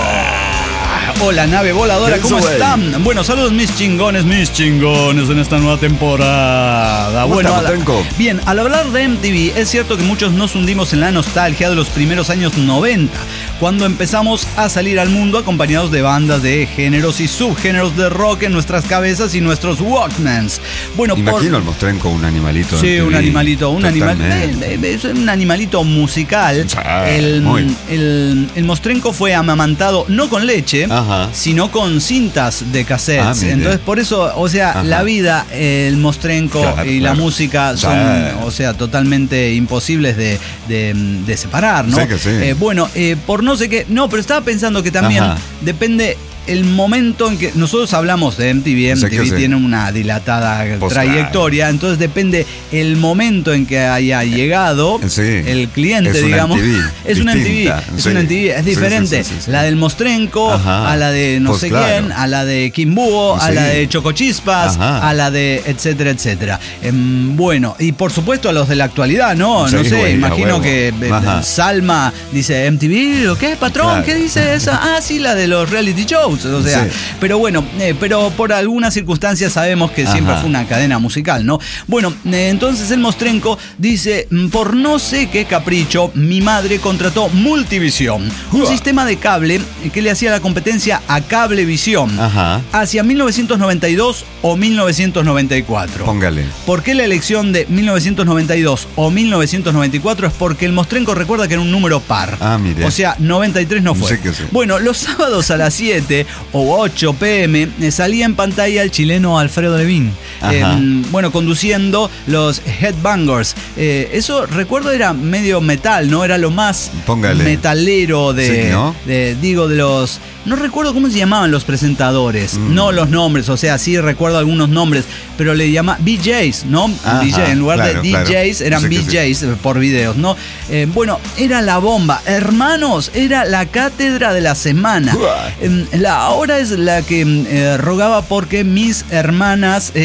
Speaker 8: Hola, nave voladora, ¿cómo están? Bueno, saludos mis chingones, mis chingones en esta nueva temporada.
Speaker 3: ¿Cómo
Speaker 8: bueno,
Speaker 3: está,
Speaker 8: a la, bien, al hablar de M T V, es cierto que muchos nos hundimos en la nostalgia de los primeros años noventa, cuando empezamos a salir al mundo acompañados de bandas de géneros y subgéneros de rock en nuestras cabezas y nuestros Walkmans. Bueno,
Speaker 3: imagino al Mostrenco un animalito.
Speaker 8: Sí, un animalito, un animal, es un animalito musical. Ah, el, el, el Mostrenco fue amamantado no con leche, ajá, sino con cintas de cassettes. Ah, entonces, por eso, o sea, ajá, la vida, el Mostrenco claro, y claro. la música son, claro. o sea, totalmente imposibles de, de, de separar, ¿no?
Speaker 3: Sí que sí.
Speaker 8: Eh, bueno, eh, por no sé qué, no, pero estaba pensando que también ajá. depende el momento en que nosotros hablamos de M T V. M T V sí, tiene sí. una dilatada Post trayectoria, claro. entonces depende el momento en que haya llegado sí. el cliente, es digamos. M T V, es una M T V, es sí. una M T V, es diferente. Sí, sí, sí, sí. La del Mostrenco, ajá, a la de no Post sé claro. quién, a la de Kimbuo, sí. a la de Chocochispas, ajá, a la de etcétera, etcétera. Eh, bueno, y por supuesto a los de la actualidad, ¿no? Sí, no sé, güey, imagino que eh, Salma dice M T V, ¿qué, patrón? Claro. ¿Qué dice esa? Ah, sí, la de los reality shows. O sea, sí. pero bueno, eh, pero por algunas circunstancias sabemos que siempre ajá. fue una cadena musical, ¿no? Bueno, eh, entonces el Mostrenco dice, por no sé qué capricho, mi madre contrató Multivisión, un uh. sistema de cable que le hacía la competencia a Cablevisión, ajá, hacia mil novecientos noventa y dos o mil novecientos noventa y cuatro.
Speaker 3: Póngale.
Speaker 8: ¿Por qué la elección de mil novecientos noventa y dos o mil novecientos noventa y cuatro? Es porque el Mostrenco recuerda que era un número par.
Speaker 3: Ah, mire.
Speaker 8: O sea, noventa y tres no fue. Sí que sí. Bueno, los sábados a las siete o ocho pm eh, salía en pantalla el chileno Alfredo Levin, eh, bueno, conduciendo los Headbangers. Eh, eso recuerdo era medio metal, ¿no? Era lo más Póngale. metalero de, sí, ¿no? de, digo, de los... No recuerdo cómo se llamaban los presentadores, mm. no los nombres, o sea, sí recuerdo algunos nombres, pero le llamaban B Js, ¿no? Ajá, D J, en lugar claro, de D Js claro. eran sí, B Js sí. por videos, ¿no? Eh, bueno, era la bomba. Hermanos, era la cátedra de la semana. Eh, la hora es la que eh, rogaba porque mis hermanas... Eh,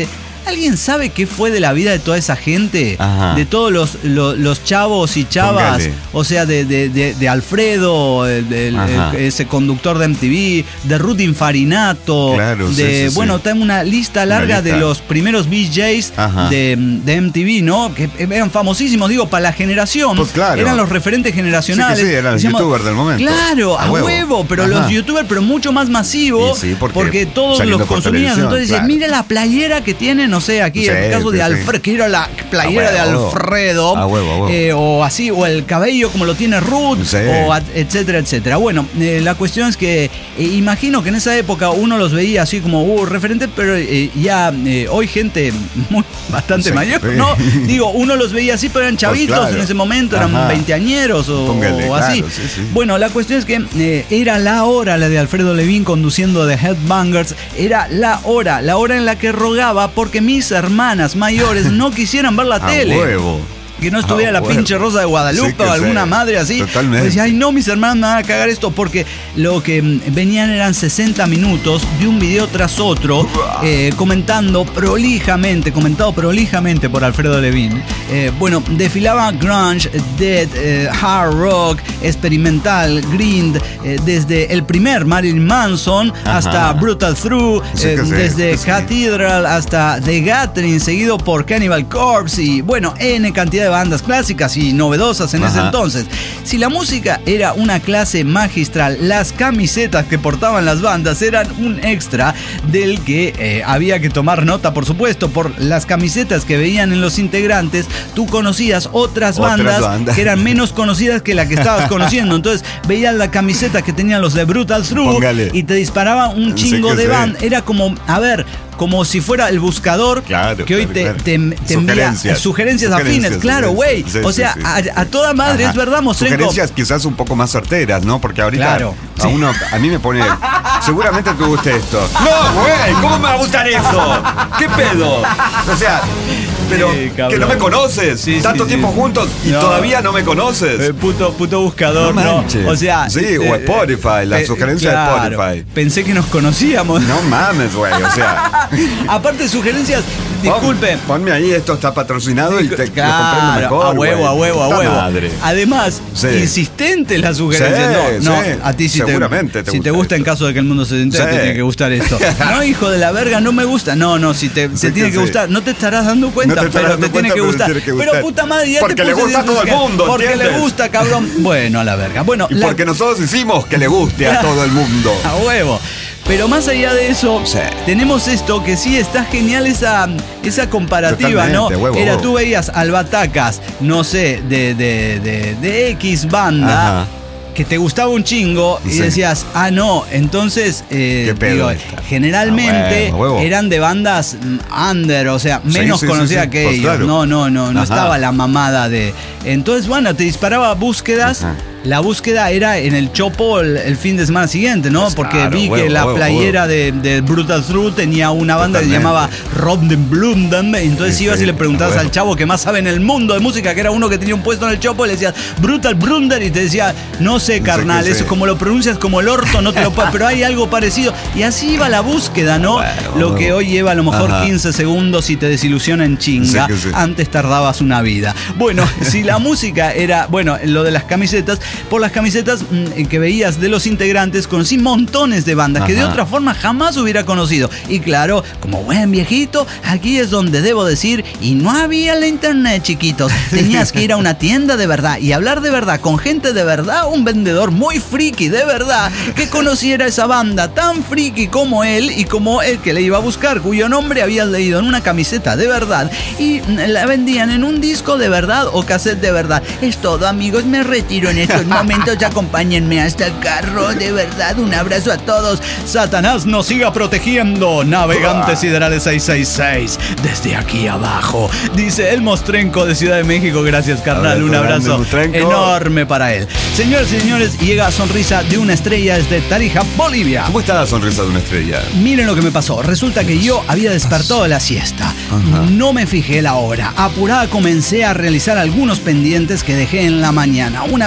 Speaker 8: ¿Alguien sabe qué fue de la vida de toda esa gente?
Speaker 3: Ajá.
Speaker 8: De todos los, los, los chavos y chavas.
Speaker 3: Póngale.
Speaker 8: O sea, de, de, de, de Alfredo, el, el, el, ese conductor de M T V, de Ruth Infarinato.
Speaker 3: Claro,
Speaker 8: de,
Speaker 3: sí, sí,
Speaker 8: bueno,
Speaker 3: sí.
Speaker 8: tengo una lista larga
Speaker 3: Una lista.
Speaker 8: de los primeros V Js de, de M T V, ¿no? Que eran famosísimos, digo, para la generación.
Speaker 3: Pues claro.
Speaker 8: Eran los referentes generacionales.
Speaker 3: Sí, que sí, eran los
Speaker 8: Decíamos,
Speaker 3: youtubers del momento.
Speaker 8: Claro, a,
Speaker 3: A
Speaker 8: huevo.
Speaker 3: huevo.
Speaker 8: pero
Speaker 3: Ajá.
Speaker 8: los youtubers, pero mucho más masivos.
Speaker 3: Y sí, porque
Speaker 8: porque todos
Speaker 3: saliendo
Speaker 8: los
Speaker 3: por
Speaker 8: consumían.
Speaker 3: televisión,
Speaker 8: Entonces decías,
Speaker 3: claro.
Speaker 8: mire la playera que tiene, no sé, aquí
Speaker 3: Sí,
Speaker 8: en el caso
Speaker 3: sí,
Speaker 8: de
Speaker 3: sí.
Speaker 8: Alfredo, que era la playera
Speaker 3: A
Speaker 8: de
Speaker 3: huevo.
Speaker 8: Alfredo.
Speaker 3: A huevo, a huevo.
Speaker 8: eh, o así, o el cabello como lo tiene Ruth,
Speaker 3: Sí.
Speaker 8: o a- etcétera, etcétera. Bueno, eh, la cuestión es que eh, imagino que en esa época uno los veía así como uh, referentes, pero eh, ya eh, hoy gente muy, bastante
Speaker 3: Sí,
Speaker 8: mayor,
Speaker 3: sí.
Speaker 8: ¿no? Digo, uno los veía así, pero eran chavitos
Speaker 3: claro.
Speaker 8: en ese momento, eran
Speaker 3: Ajá.
Speaker 8: veinteañeros o,
Speaker 3: Póngale,
Speaker 8: o así.
Speaker 3: claro, sí, sí.
Speaker 8: Bueno, la cuestión es que eh, era la hora, la de Alfredo Levin conduciendo The Headbangers, era la hora, la hora en la que rogaba porque mis hermanas mayores no quisieran ver la
Speaker 3: A
Speaker 8: tele.
Speaker 3: huevo.
Speaker 8: Que no estuviera
Speaker 3: Ah,
Speaker 8: la
Speaker 3: bueno.
Speaker 8: pinche Rosa de Guadalupe
Speaker 3: Sí, que
Speaker 8: o alguna
Speaker 3: sí.
Speaker 8: madre así.
Speaker 3: Totalmente.
Speaker 8: Pues decía, ay no, mis hermanos me van a cagar esto, porque lo que mm, venían eran sesenta minutos de un video tras otro, eh, comentando prolijamente, comentado prolijamente por Alfredo Levin. Eh, bueno, desfilaba grunge, death, eh, hard rock, experimental, grind, eh, desde el primer Marilyn Manson
Speaker 3: Ajá.
Speaker 8: hasta Brutal Through,
Speaker 3: Sí,
Speaker 8: eh,
Speaker 3: que sí,
Speaker 8: desde
Speaker 3: sí.
Speaker 8: Cathedral hasta The Gathering, seguido por Cannibal Corpse y bueno, N cantidad de bandas clásicas y novedosas en ese
Speaker 3: Ajá.
Speaker 8: entonces. Si la música era una clase magistral, las camisetas que portaban las bandas eran un extra del que eh, había que tomar nota, por supuesto. Por las camisetas que veían en los integrantes, tú conocías otras,
Speaker 3: Otras
Speaker 8: bandas,
Speaker 3: bandas.
Speaker 8: que eran menos conocidas que la que estabas conociendo. Entonces veías la camiseta que tenían los de Brutal Through
Speaker 3: Póngale.
Speaker 8: y te disparaban un
Speaker 3: Sí
Speaker 8: chingo
Speaker 3: que
Speaker 8: de
Speaker 3: sí.
Speaker 8: bandas. Era como, a ver, como si fuera el buscador
Speaker 3: Claro,
Speaker 8: que hoy
Speaker 3: claro,
Speaker 8: te,
Speaker 3: claro.
Speaker 8: te, te envía
Speaker 3: Sugerencias.
Speaker 8: sugerencias afines.
Speaker 3: Sugerencias,
Speaker 8: Claro, güey.
Speaker 3: sugerencias.
Speaker 8: O
Speaker 3: Sí,
Speaker 8: sea,
Speaker 3: sí, sí.
Speaker 8: a, a toda madre,
Speaker 3: Ajá.
Speaker 8: es verdad, Mostrenko.
Speaker 3: Sugerencias quizás un poco más certeras, ¿no? Porque ahorita
Speaker 8: Claro,
Speaker 3: a
Speaker 8: sí.
Speaker 3: uno, a mí me pone, seguramente te guste esto. No, güey, ¿cómo me va a gustar eso? ¿Qué pedo? O sea, pero
Speaker 8: Sí, cabrón.
Speaker 3: que no me conoces.
Speaker 8: Sí,
Speaker 3: Tanto
Speaker 8: sí,
Speaker 3: tiempo
Speaker 8: sí.
Speaker 3: juntos y
Speaker 8: No.
Speaker 3: todavía no me conoces.
Speaker 8: Eh, puto, puto buscador,
Speaker 3: No
Speaker 8: ¿no?
Speaker 3: manches.
Speaker 8: O sea.
Speaker 3: Sí,
Speaker 8: eh,
Speaker 3: o
Speaker 8: eh,
Speaker 3: Spotify, la
Speaker 8: eh,
Speaker 3: sugerencia
Speaker 8: claro.
Speaker 3: de Spotify.
Speaker 8: Pensé que nos conocíamos.
Speaker 3: No mames, güey, o sea.
Speaker 8: Aparte, sugerencias, disculpe.
Speaker 3: Pon- Ponme ahí, esto está patrocinado y te lo comprendo
Speaker 8: Claro,
Speaker 3: mejor.
Speaker 8: a huevo,
Speaker 3: güey.
Speaker 8: a huevo, a
Speaker 3: Puta
Speaker 8: huevo.
Speaker 3: madre.
Speaker 8: Además,
Speaker 3: Sí.
Speaker 8: insistente la sugerencia.
Speaker 3: Sí,
Speaker 8: no, no,
Speaker 3: sí.
Speaker 8: a ti sí
Speaker 3: Seguramente
Speaker 8: te,
Speaker 3: te
Speaker 8: si te
Speaker 3: gusta
Speaker 8: gusta en
Speaker 3: esto.
Speaker 8: caso de que el mundo se entere,
Speaker 3: Sí.
Speaker 8: te tiene que gustar esto. No, hijo de la verga, no me gusta. No, no, si te, te
Speaker 3: Sí
Speaker 8: tiene
Speaker 3: que
Speaker 8: que
Speaker 3: sí.
Speaker 8: gustar. No te estarás dando cuenta,
Speaker 3: No te estarás
Speaker 8: pero
Speaker 3: dando
Speaker 8: te tiene
Speaker 3: cuenta,
Speaker 8: que
Speaker 3: pero te
Speaker 8: gustar.
Speaker 3: tiene que
Speaker 8: Pero
Speaker 3: gustar.
Speaker 8: puta madre, ya
Speaker 3: Porque
Speaker 8: te
Speaker 3: le
Speaker 8: puse
Speaker 3: gusta a todo el
Speaker 8: música.
Speaker 3: mundo,
Speaker 8: Porque
Speaker 3: ¿entiendes?
Speaker 8: le gusta, cabrón. Bueno, a la verga. Bueno,
Speaker 3: Y
Speaker 8: la-
Speaker 3: porque nosotros hicimos que le guste a todo el mundo.
Speaker 8: a huevo. Pero más allá de eso,
Speaker 3: Sí.
Speaker 8: tenemos esto que sí está genial esa, esa comparativa, ¿no?
Speaker 3: Totalmente, huevo,
Speaker 8: Era,
Speaker 3: huevo.
Speaker 8: tú veías al Batacas, no sé, de, de, de, de X banda.
Speaker 3: Ajá.
Speaker 8: Que te gustaba un chingo y
Speaker 3: Sí.
Speaker 8: decías, ah, no, entonces, eh,
Speaker 3: ¿Qué pedo
Speaker 8: digo,
Speaker 3: esta?
Speaker 8: generalmente
Speaker 3: Ah, huevo, huevo.
Speaker 8: eran de bandas mm, under, o sea,
Speaker 3: Sí,
Speaker 8: menos
Speaker 3: sí, sí,
Speaker 8: conocidas
Speaker 3: sí.
Speaker 8: que
Speaker 3: Pues
Speaker 8: ellos.
Speaker 3: claro.
Speaker 8: No, no, no, no
Speaker 3: Ajá.
Speaker 8: estaba la mamada de. Entonces, bueno, te disparaba búsquedas.
Speaker 3: Ajá.
Speaker 8: La búsqueda era en el Chopo el, el fin de semana siguiente, ¿no?
Speaker 3: Pues
Speaker 8: Porque
Speaker 3: claro,
Speaker 8: vi que
Speaker 3: huevo,
Speaker 8: la
Speaker 3: huevo,
Speaker 8: playera de, de Brutal Through tenía una banda que se
Speaker 3: Totalmente.
Speaker 8: llamaba Robden Blumden. Entonces
Speaker 3: Sí,
Speaker 8: ibas
Speaker 3: sí,
Speaker 8: y le preguntabas
Speaker 3: huevo.
Speaker 8: al chavo que más sabe en el mundo de música, que era uno que tenía un puesto en el Chopo, y le decías Brutal Blunder y te decía, no sé, carnal,
Speaker 3: qué sé.
Speaker 8: eso como lo pronuncias como el orto, no te lo puedo, pero hay algo parecido. Y así iba la búsqueda, ¿no?
Speaker 3: Bueno,
Speaker 8: lo que hoy lleva a lo mejor
Speaker 3: ajá.
Speaker 8: quince segundos y te desilusiona en chinga.
Speaker 3: Sí, que sí.
Speaker 8: Antes tardabas una vida. Bueno, si la música era, bueno, lo de las camisetas, por las camisetas mm, que veías de los integrantes, conocí montones de bandas que de
Speaker 3: Ajá.
Speaker 8: otra forma jamás hubiera conocido. Y claro, como buen viejito, aquí es donde debo decir, y no había la internet, chiquitos. Tenías que ir a una tienda de verdad y hablar de verdad con gente de verdad, un vendedor muy friki de verdad, que conociera esa banda tan friki como él y como el que le iba a buscar, cuyo nombre habías leído en una camiseta de verdad y la vendían en un disco de verdad o cassette de verdad. Es todo, amigos, me retiro en estos momentos, acompáñenme hasta el carro, de verdad, un abrazo a todos. Satanás nos siga protegiendo, navegantes siderales seiscientos sesenta y seis, desde aquí abajo, dice el Mostrenco de Ciudad de México. Gracias, carnal,
Speaker 3: Abrazo
Speaker 8: un
Speaker 3: grande,
Speaker 8: abrazo
Speaker 3: Mostrenco.
Speaker 8: enorme para él. Señores y señores, llega Sonrisa de una estrella desde Tarija, Bolivia.
Speaker 3: ¿Cómo está la sonrisa de una estrella?
Speaker 8: Miren lo que me pasó. Resulta que yo había despertado de la siesta. No me fijé la hora. Apurada comencé a realizar algunos pendientes que dejé en la mañana. Una vez hecho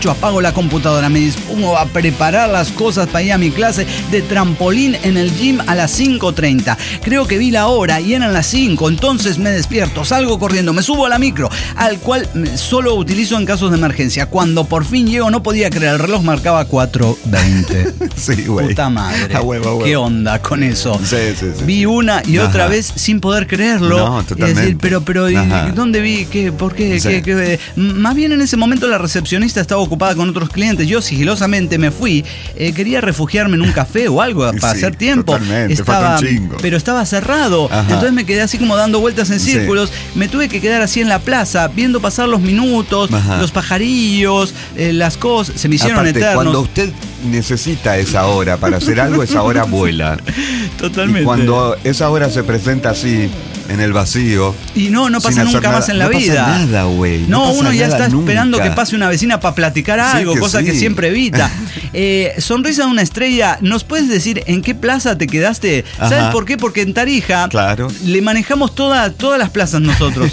Speaker 8: ocho apago la computadora, me dispongo a preparar las cosas para ir a mi clase de trampolín en el gym a las cinco treinta. Creo que vi la hora y eran las cinco, entonces me despierto, salgo corriendo, me subo a la micro, al cual solo utilizo en casos de emergencia. Cuando por fin llego no podía creer, el reloj marcaba cuatro veinte.
Speaker 3: Sí, güey.
Speaker 8: Puta madre.
Speaker 3: A huevo, a huevo.
Speaker 8: ¿Qué onda con eso?
Speaker 3: Sí, sí, sí.
Speaker 8: Vi una y
Speaker 3: Ajá.
Speaker 8: otra vez sin poder creerlo.
Speaker 3: No, totalmente.
Speaker 8: Es decir, pero, pero, ¿y
Speaker 3: Ajá.
Speaker 8: ¿dónde vi? ¿Qué? ¿Por qué?
Speaker 3: Sí.
Speaker 8: ¿Qué? ¿Qué? Más bien en ese momento la recepcionista estaba ocupada con otros clientes. Yo sigilosamente me fui. Eh, quería refugiarme en un café o algo para
Speaker 3: Sí,
Speaker 8: hacer tiempo.
Speaker 3: totalmente,
Speaker 8: Estaba,
Speaker 3: falta un chingo.
Speaker 8: pero estaba cerrado.
Speaker 3: Ajá.
Speaker 8: Entonces me quedé así como dando vueltas en
Speaker 3: Sí.
Speaker 8: círculos. Me tuve que quedar así en la plaza, viendo pasar los minutos,
Speaker 3: Ajá.
Speaker 8: los pajarillos, eh, las cosas. Se me hicieron
Speaker 3: Aparte,
Speaker 8: eternos.
Speaker 3: cuando usted necesita esa hora para hacer algo, esa hora vuela.
Speaker 8: Totalmente.
Speaker 3: Y cuando esa hora se presenta así, en el vacío.
Speaker 8: Y no, no pasa
Speaker 3: sin hacer
Speaker 8: nunca
Speaker 3: nada,
Speaker 8: más en la
Speaker 3: no pasa
Speaker 8: vida.
Speaker 3: nada, güey. No
Speaker 8: No,
Speaker 3: pasa
Speaker 8: uno ya
Speaker 3: nada
Speaker 8: está esperando
Speaker 3: nunca.
Speaker 8: que pase una vecina para platicar
Speaker 3: Sí,
Speaker 8: algo,
Speaker 3: que
Speaker 8: cosa
Speaker 3: sí.
Speaker 8: que siempre evita. Eh, sonrisa de una estrella, ¿nos puedes decir en qué plaza te quedaste?
Speaker 3: Ajá.
Speaker 8: ¿Sabes por qué? Porque en Tarija
Speaker 3: Claro.
Speaker 8: le manejamos toda, todas las plazas nosotros.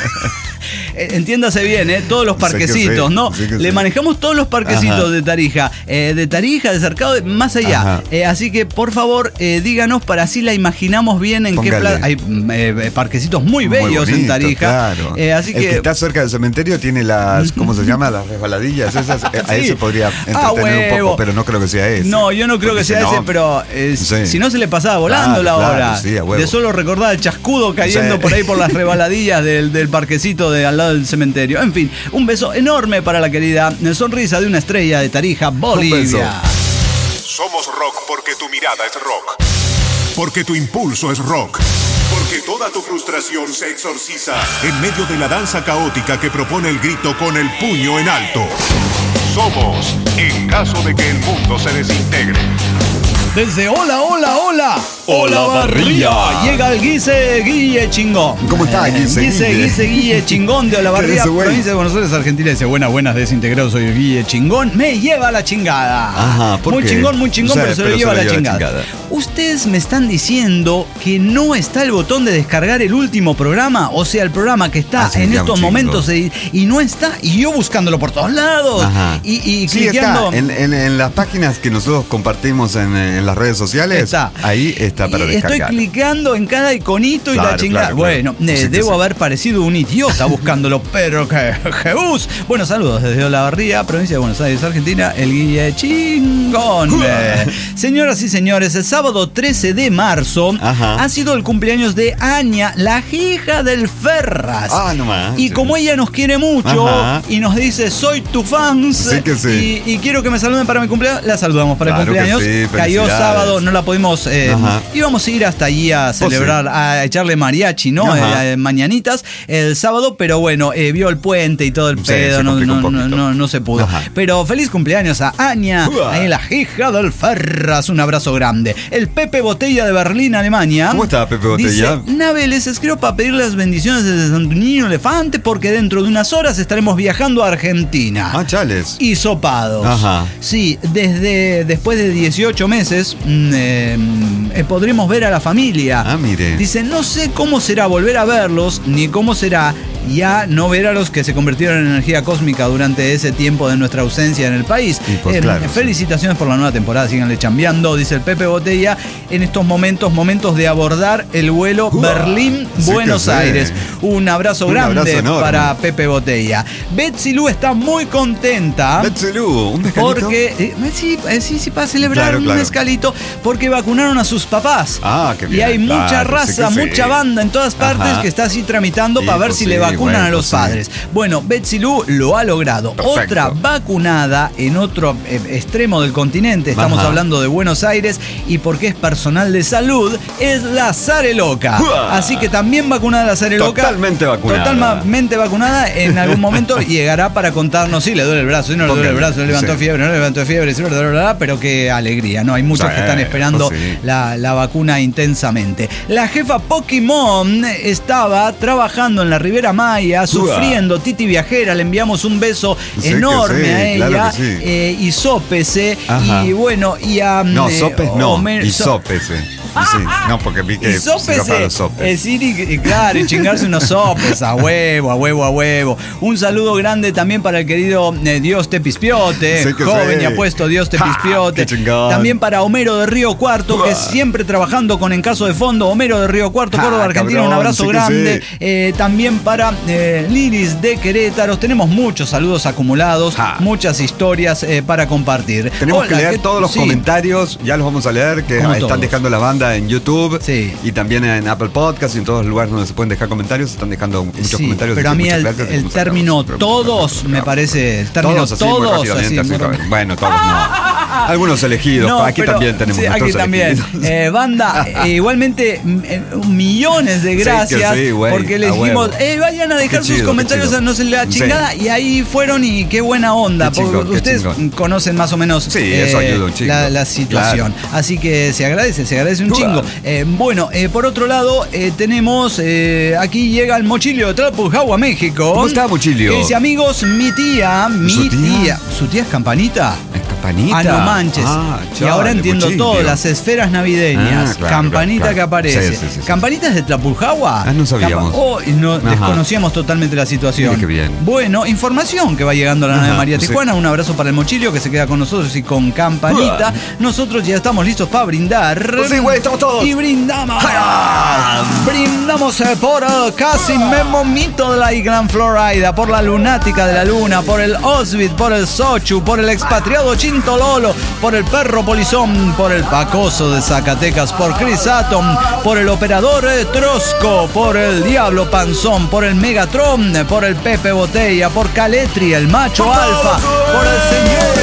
Speaker 8: Entiéndase bien, ¿eh? Todos los
Speaker 3: Sé que
Speaker 8: parquecitos,
Speaker 3: sí,
Speaker 8: ¿no?
Speaker 3: sé que
Speaker 8: Le
Speaker 3: sí.
Speaker 8: manejamos todos los parquecitos
Speaker 3: Ajá.
Speaker 8: de Tarija, eh, de Tarija, de Cercado, de- más allá.
Speaker 3: Ajá.
Speaker 8: Eh, así que, por favor, eh, díganos para así la imaginamos bien en qué
Speaker 3: Póngale.
Speaker 8: plaza. Hay mm, eh, parquecitos muy
Speaker 3: Muy
Speaker 8: bellos en
Speaker 3: bonito,
Speaker 8: Tarija.
Speaker 3: claro.
Speaker 8: Eh, así
Speaker 3: El que
Speaker 8: que.
Speaker 3: está cerca del cementerio tiene las, ¿cómo se llama? Las resbaladillas. Esas, eh, a
Speaker 8: Sí.
Speaker 3: ese podría entretener
Speaker 8: Ah,
Speaker 3: un
Speaker 8: huevo.
Speaker 3: poco, pero no creo que sea ese.
Speaker 8: No, yo no creo
Speaker 3: Porque
Speaker 8: que sea
Speaker 3: si
Speaker 8: ese,
Speaker 3: no-
Speaker 8: pero eh,
Speaker 3: Sí.
Speaker 8: si no se le pasaba volando
Speaker 3: Claro,
Speaker 8: la
Speaker 3: claro,
Speaker 8: hora.
Speaker 3: sí, a huevo.
Speaker 8: De solo recordar el chascudo cayendo
Speaker 3: Sí.
Speaker 8: por ahí por las rebaladillas del, del parquecito de al lado del cementerio. En fin, un beso enorme para la querida sonrisa de una estrella de Tarija, Bolivia.
Speaker 6: Somos rock porque tu mirada es rock. Porque tu impulso es rock. Porque toda tu frustración se exorciza en medio de la danza caótica que propone el grito con el puño en alto.
Speaker 1: Somos en caso de que el mundo se desintegre.
Speaker 8: Desde Hola, Hola, Hola.
Speaker 3: Hola, Barría.
Speaker 8: Llega el Guise Guille Chingón.
Speaker 3: ¿Cómo está, Guise
Speaker 8: Guise,
Speaker 3: Guille?
Speaker 8: Guise Guille Chingón de Hola
Speaker 3: ¿Qué
Speaker 8: Barría,
Speaker 3: dice, güey?
Speaker 8: provincia de Buenos Aires, Argentina. Dice, buenas, buenas, desintegrado, soy Guille Chingón. Me lleva a la chingada.
Speaker 3: Ajá, ¿por
Speaker 8: muy
Speaker 3: qué?
Speaker 8: chingón, muy chingón,
Speaker 3: Sí,
Speaker 8: pero se lo
Speaker 3: pero
Speaker 8: lleva a la chingada. Ustedes me están diciendo que no está el botón de descargar el último programa, o sea, el programa que está
Speaker 3: Ah, sí,
Speaker 8: en
Speaker 3: ya,
Speaker 8: estos
Speaker 3: un chingo.
Speaker 8: momentos y, y no está, y yo buscándolo por todos lados.
Speaker 3: Ajá.
Speaker 8: Y, y
Speaker 3: Sí,
Speaker 8: cliqueando.
Speaker 3: está. En, en- en las páginas que nosotros compartimos en, en las redes sociales,
Speaker 8: Está.
Speaker 3: ahí está para
Speaker 8: Y
Speaker 3: descargar.
Speaker 8: estoy clicando en cada iconito y
Speaker 3: Claro,
Speaker 8: la chingada.
Speaker 3: claro, claro.
Speaker 8: Bueno,
Speaker 3: Sí,
Speaker 8: eh,
Speaker 3: que
Speaker 8: debo
Speaker 3: sí.
Speaker 8: haber parecido un idiota buscándolo, pero que Jesús. Bueno, saludos desde Olavarría, provincia de Buenos Aires, Argentina, el Guille Chingón. Eh, Señoras y señores, el sábado trece de marzo
Speaker 3: Ajá.
Speaker 8: ha sido el cumpleaños de Aña, la hija del Ferraz.
Speaker 3: Ah, no más.
Speaker 8: Y como ella nos quiere mucho
Speaker 3: Ajá.
Speaker 8: y nos dice, soy tu fans,
Speaker 3: Sí que sí.
Speaker 8: y, y quiero que me saluden para mi cumpleaños, la saludamos para
Speaker 3: Claro
Speaker 8: el
Speaker 3: que
Speaker 8: cumpleaños.
Speaker 3: sí,
Speaker 8: Cayó
Speaker 3: felicidades.
Speaker 8: sábado, no la pudimos... eh,
Speaker 3: Ajá.
Speaker 8: íbamos a ir hasta allí a celebrar, a echarle mariachi, ¿no?
Speaker 3: Ajá.
Speaker 8: Eh, eh, mañanitas el sábado, pero bueno, eh, vio el puente y todo el
Speaker 3: Sí,
Speaker 8: pedo,
Speaker 3: se
Speaker 8: no,
Speaker 3: complicó
Speaker 8: no,
Speaker 3: un
Speaker 8: no,
Speaker 3: poquito.
Speaker 8: no, no se pudo.
Speaker 3: Ajá.
Speaker 8: Pero feliz cumpleaños a Aña,
Speaker 3: Uah.
Speaker 8: ahí la hija del Ferraz, un abrazo grande. El Pepe Botella de Berlín, Alemania.
Speaker 3: ¿Cómo está, Pepe Botella?
Speaker 8: Dice, Nave, les escribo para pedir las bendiciones desde Santo Niño Elefante porque dentro de unas horas estaremos viajando a Argentina.
Speaker 3: Ah, chales.
Speaker 8: Y sopados.
Speaker 3: Ajá.
Speaker 8: Sí, desde después de dieciocho meses mm, eh, eh, podremos ver a la familia.
Speaker 3: Ah, mire.
Speaker 8: Dice, no sé cómo será volver a verlos, ni cómo será ya no ver a los que se convirtieron en energía cósmica durante ese tiempo de nuestra ausencia en el país.
Speaker 3: Y pues,
Speaker 8: Eh,
Speaker 3: claro, sí.
Speaker 8: felicitaciones por la nueva temporada, síganle chambeando, dice el Pepe Botella, en estos momentos, momentos de abordar el vuelo
Speaker 3: Uah,
Speaker 8: Berlín-Buenos
Speaker 3: sí que sí.
Speaker 8: Aires. Un abrazo
Speaker 3: Un
Speaker 8: grande
Speaker 3: abrazo enorme.
Speaker 8: para Pepe Botella. Betsy Lu está muy contenta.
Speaker 3: Betsy Lu, un pescadito.
Speaker 8: Porque, eh, sí, eh, sí, sí, para celebrar
Speaker 3: Claro,
Speaker 8: un
Speaker 3: claro.
Speaker 8: mezcalito, porque vacunaron a sus papás.
Speaker 3: Ah, qué bien.
Speaker 8: Y hay mucha
Speaker 3: Claro,
Speaker 8: raza,
Speaker 3: sí que sí.
Speaker 8: mucha banda en todas partes
Speaker 3: Ajá.
Speaker 8: que está así tramitando
Speaker 3: Sí,
Speaker 8: para ver
Speaker 3: pues
Speaker 8: si
Speaker 3: sí,
Speaker 8: le vacunan
Speaker 3: bueno,
Speaker 8: a los
Speaker 3: pues sí.
Speaker 8: padres. Bueno, Betsy Lu lo ha logrado.
Speaker 3: Perfecto.
Speaker 8: Otra vacunada en otro eh, extremo del continente, estamos
Speaker 3: Ajá.
Speaker 8: hablando de Buenos Aires, y porque es personal de salud, es la Zareloca.
Speaker 3: ¡Uah!
Speaker 8: Así que también vacunada la Zareloca.
Speaker 3: Totalmente vacunada.
Speaker 8: Totalmente vacunada. En algún momento llegará para contarnos si le duele el brazo, si no le duele el
Speaker 3: Póngale,
Speaker 8: brazo, le levantó
Speaker 3: sí.
Speaker 8: fiebre, no le levantó fiebre, sí, bla, bla, bla, bla, pero qué alegría, ¿no? Hay muchos
Speaker 3: Sí,
Speaker 8: que están esperando
Speaker 3: pues sí.
Speaker 8: la, la vacuna intensamente. La jefa Pokémon estaba trabajando en la Riviera Maya, sufriendo. Titi Viajera, le enviamos un beso
Speaker 3: Sí que
Speaker 8: enorme
Speaker 3: sí,
Speaker 8: a ella.
Speaker 3: claro que sí.
Speaker 8: eh, y sópese.
Speaker 3: Ajá.
Speaker 8: Y bueno, y a.
Speaker 3: No,
Speaker 8: eh,
Speaker 3: sopes no,
Speaker 8: Homer-
Speaker 3: y
Speaker 8: so-
Speaker 3: sópese. Sí, no, porque vi que
Speaker 8: Y sopes,
Speaker 3: sirva para los
Speaker 8: eh,
Speaker 3: sopes.
Speaker 8: es ir y, y claro, y chingarse unos sopes a huevo, a huevo, a huevo. Un saludo grande también para el querido eh, Dios te pispiote,
Speaker 3: Sí que
Speaker 8: joven
Speaker 3: sí.
Speaker 8: y apuesto Dios te
Speaker 3: Ja,
Speaker 8: pispiote.
Speaker 3: qué chingón.
Speaker 8: También para Homero de Río Cuarto, que siempre trabajando con En Caso de Fondo. Homero de Río Cuarto,
Speaker 3: Ja,
Speaker 8: Córdoba, Argentina,
Speaker 3: cabrón,
Speaker 8: un abrazo
Speaker 3: sí que
Speaker 8: grande.
Speaker 3: sí.
Speaker 8: Eh, también para eh, Liris de Querétaro. Tenemos muchos saludos acumulados,
Speaker 3: Ja.
Speaker 8: muchas historias eh, para compartir.
Speaker 3: Tenemos
Speaker 8: Hola,
Speaker 3: que leer
Speaker 8: ¿qué-
Speaker 3: todos los
Speaker 8: sí.
Speaker 3: comentarios, ya los vamos a leer, que
Speaker 8: Como
Speaker 3: están
Speaker 8: todos.
Speaker 3: dejando la banda en YouTube
Speaker 8: Sí.
Speaker 3: y también en Apple Podcast y en todos los lugares donde se pueden dejar comentarios, están dejando muchos
Speaker 8: Sí,
Speaker 3: comentarios.
Speaker 8: pero a
Speaker 3: así que
Speaker 8: mí
Speaker 3: muchas
Speaker 8: el,
Speaker 3: gracias,
Speaker 8: el
Speaker 3: vamos a
Speaker 8: término
Speaker 3: sacarlos, pero muchas
Speaker 8: todos
Speaker 3: gracias.
Speaker 8: me parece el término
Speaker 3: Todos así, muy
Speaker 8: todos
Speaker 3: rápidamente,
Speaker 8: así,
Speaker 3: así,
Speaker 8: muy
Speaker 3: rápido. Bueno, todos no. Algunos elegidos,
Speaker 8: No,
Speaker 3: aquí
Speaker 8: pero-
Speaker 3: también tenemos
Speaker 8: sí, aquí
Speaker 3: nuestros
Speaker 8: también.
Speaker 3: elegidos.
Speaker 8: Eh, banda, eh, igualmente m- eh, millones de
Speaker 3: Sí, que
Speaker 8: gracias
Speaker 3: sí, güey,
Speaker 8: porque les
Speaker 3: a
Speaker 8: dijimos,
Speaker 3: huevo.
Speaker 8: eh, vayan a dejar
Speaker 3: Qué
Speaker 8: sus
Speaker 3: chido,
Speaker 8: comentarios
Speaker 3: qué
Speaker 8: a
Speaker 3: chido.
Speaker 8: No se le da
Speaker 3: Sí.
Speaker 8: chingada y ahí fueron y qué buena onda.
Speaker 3: Qué chingón,
Speaker 8: porque
Speaker 3: qué
Speaker 8: ustedes
Speaker 3: chingón.
Speaker 8: conocen más o menos
Speaker 3: Sí, eso ayuda un chingo.
Speaker 8: la, la situación. Así que se agradece, se agradece un
Speaker 3: Claro.
Speaker 8: chingo. Eh, bueno, eh, por otro lado, eh, tenemos, eh, aquí llega el Mochilio de Trapujagua, México.
Speaker 3: ¿Cómo está, Mochilio?
Speaker 8: Que dice, amigos, mi tía, mi
Speaker 3: ¿Su tía?
Speaker 8: tía. ¿Su tía es Campanita?
Speaker 3: Es Campanita.
Speaker 8: Ah, no manches.
Speaker 3: Ah,
Speaker 8: y
Speaker 3: chale,
Speaker 8: ahora entiendo
Speaker 3: Mochilio.
Speaker 8: todo, las esferas navideñas,
Speaker 3: Ah, claro,
Speaker 8: campanita
Speaker 3: claro,
Speaker 8: que aparece.
Speaker 3: sí, sí, sí, sí.
Speaker 8: ¿Campanita es de Tlapujagua?
Speaker 3: Ah, no sabíamos.
Speaker 8: Campa- Oh, y no,
Speaker 3: Ajá.
Speaker 8: desconocíamos totalmente la situación.
Speaker 3: Mire qué bien.
Speaker 8: Bueno, información que va llegando a la
Speaker 3: Ajá,
Speaker 8: nave de María
Speaker 3: sí.
Speaker 8: Tijuana. Un abrazo para el Mochilio que se queda con nosotros y con Campanita. Nosotros ya estamos listos para brindar.
Speaker 3: Pues sí, güey, estamos todos.
Speaker 8: Y brindamos. Brindamos eh, por el casi memomito de la Gran Florida, por la lunática de la luna, por el Osbit, por el Sochu, por el expatriado Chintololo, por el perro polizón, por el pacoso de Zacatecas, por Chris Atom, por el operador eh, Trosco, por el Diablo Panzón, por el Megatron, por el Pepe Botella, por Caletri, el macho alfa, por el señor.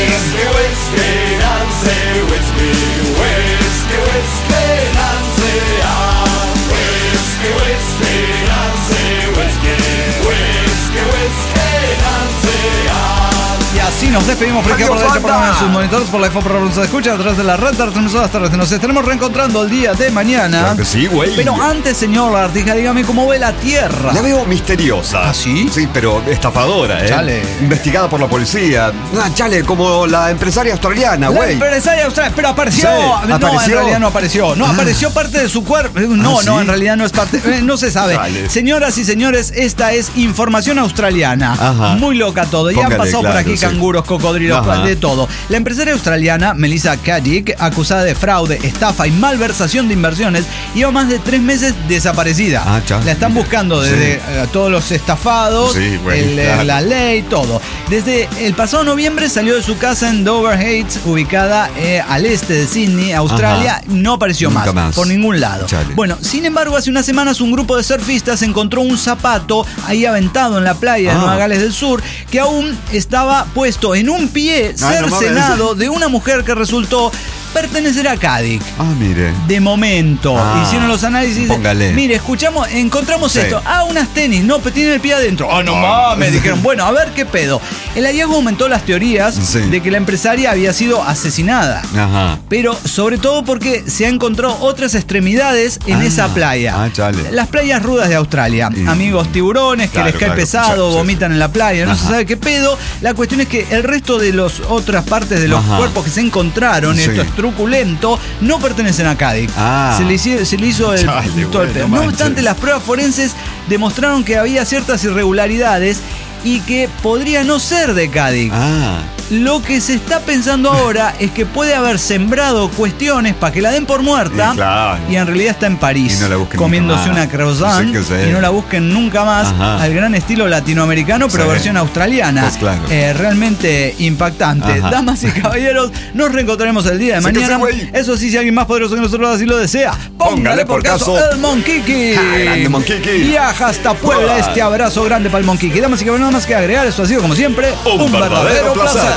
Speaker 8: Y así nos despedimos por aquí por la derecha, por la mañana, sus monitores, por la iPhone, por la se escucha a través de la red de transmisoras terrestres. Nos estaremos reencontrando el día de mañana.
Speaker 3: Claro que sí, güey.
Speaker 8: Pero antes, señor Lartija, dígame cómo ve la Tierra.
Speaker 3: La veo misteriosa.
Speaker 8: ¿Ah, sí?
Speaker 3: Sí, pero estafadora, ¿eh?
Speaker 8: Chale.
Speaker 3: Investigada por la policía. Ah, chale, como la empresaria australiana,
Speaker 8: La
Speaker 3: güey.
Speaker 8: empresaria australiana, pero apareció.
Speaker 3: Sí,
Speaker 8: No,
Speaker 3: ¿apareció?
Speaker 8: en realidad no apareció. No,
Speaker 3: Ah.
Speaker 8: apareció parte de su cuerpo. No,
Speaker 3: Ah,
Speaker 8: no,
Speaker 3: ¿sí?
Speaker 8: en realidad no es parte. eh, No se sabe.
Speaker 3: Chale.
Speaker 8: Señoras y señores, esta es información australiana.
Speaker 3: Ajá.
Speaker 8: Muy loca todo. Ya han
Speaker 3: Póngale,
Speaker 8: pasado por
Speaker 3: claro,
Speaker 8: aquí
Speaker 3: sí.
Speaker 8: canguros, cocodrilos,
Speaker 3: Ajá.
Speaker 8: de todo. La empresaria australiana, Melissa Caddick, acusada de fraude, estafa y malversación de inversiones, lleva más de tres meses desaparecida.
Speaker 3: Ah, chale.
Speaker 8: La están buscando
Speaker 3: Sí.
Speaker 8: desde eh, todos los estafados,
Speaker 3: Sí, güey,
Speaker 8: el, eh,
Speaker 3: claro.
Speaker 8: la ley, todo. Desde el pasado noviembre salió de su casa en Dover Heights, ubicada eh, al este de Sydney, Australia.
Speaker 3: Ajá.
Speaker 8: No apareció
Speaker 3: Nunca
Speaker 8: más,
Speaker 3: más.
Speaker 8: por ningún lado.
Speaker 3: Chale.
Speaker 8: Bueno, sin embargo, hace unas semanas un grupo de surfistas encontró un zapato ahí aventado en la playa de
Speaker 3: Ah.
Speaker 8: Nueva Gales del Sur que aún estaba puesto en un pie
Speaker 3: Ay, no mames.
Speaker 8: cercenado de una mujer que resultó pertenecer a Caddick.
Speaker 3: Ah, mire.
Speaker 8: De momento,
Speaker 3: Ah,
Speaker 8: hicieron los análisis.
Speaker 3: póngale.
Speaker 8: Mire, escuchamos, encontramos
Speaker 3: Sí.
Speaker 8: esto. Ah, unas tenis, no, pero tiene el pie adentro. Ah, no mames. Dijeron, bueno, a ver qué pedo. El hallazgo aumentó las teorías
Speaker 3: Sí.
Speaker 8: de que la empresaria había sido asesinada.
Speaker 3: Ajá.
Speaker 8: Pero sobre todo porque se ha encontrado otras extremidades en
Speaker 3: Ah,
Speaker 8: esa playa.
Speaker 3: ah, chale.
Speaker 8: Las playas rudas de Australia.
Speaker 3: Sí.
Speaker 8: Amigos tiburones que
Speaker 3: Claro,
Speaker 8: les cae
Speaker 3: claro,
Speaker 8: pesado,
Speaker 3: sí, sí.
Speaker 8: vomitan en la playa, no se
Speaker 3: Ajá.
Speaker 8: sabe qué pedo. La cuestión es que el resto de las otras partes de los
Speaker 3: Ajá.
Speaker 8: cuerpos que se encontraron,
Speaker 3: Sí.
Speaker 8: esto es truculento, no pertenecen a Caddick.
Speaker 3: Ah.
Speaker 8: Se le hizo, se le hizo el,
Speaker 3: Chale,
Speaker 8: todo el
Speaker 3: güey,
Speaker 8: pedo.
Speaker 3: no
Speaker 8: No
Speaker 3: manches.
Speaker 8: obstante, las pruebas forenses demostraron que había ciertas irregularidades y que podría no ser de Caddick.
Speaker 3: Ah.
Speaker 8: Lo que se está pensando ahora es que puede haber sembrado cuestiones para que la den por muerta
Speaker 3: Y claro.
Speaker 8: y en realidad está en París
Speaker 3: Y no la busquen
Speaker 8: comiéndose
Speaker 3: nunca más.
Speaker 8: una croissant
Speaker 3: Sí que sé.
Speaker 8: y no la busquen nunca más
Speaker 3: Ajá.
Speaker 8: al gran estilo latinoamericano pero
Speaker 3: Sí.
Speaker 8: versión australiana.
Speaker 3: Pues claro.
Speaker 8: Eh, realmente impactante.
Speaker 3: Ajá.
Speaker 8: Damas y caballeros, nos reencontraremos el día de
Speaker 3: Sí que
Speaker 8: mañana.
Speaker 3: sí, güey.
Speaker 8: Eso sí, si alguien más poderoso que nosotros así lo desea, póngale por caso el Monquiqui.
Speaker 3: Ja, grande Monquiqui.
Speaker 8: Viaja hasta Puebla.
Speaker 3: Uah.
Speaker 8: Este abrazo grande para el Monquiqui. Damas y caballeros, nada más que agregar. Esto ha sido como siempre
Speaker 3: Un verdadero placer.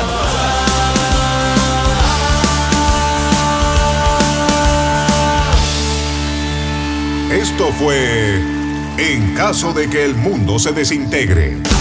Speaker 6: Esto fue En caso de que el mundo se desintegre.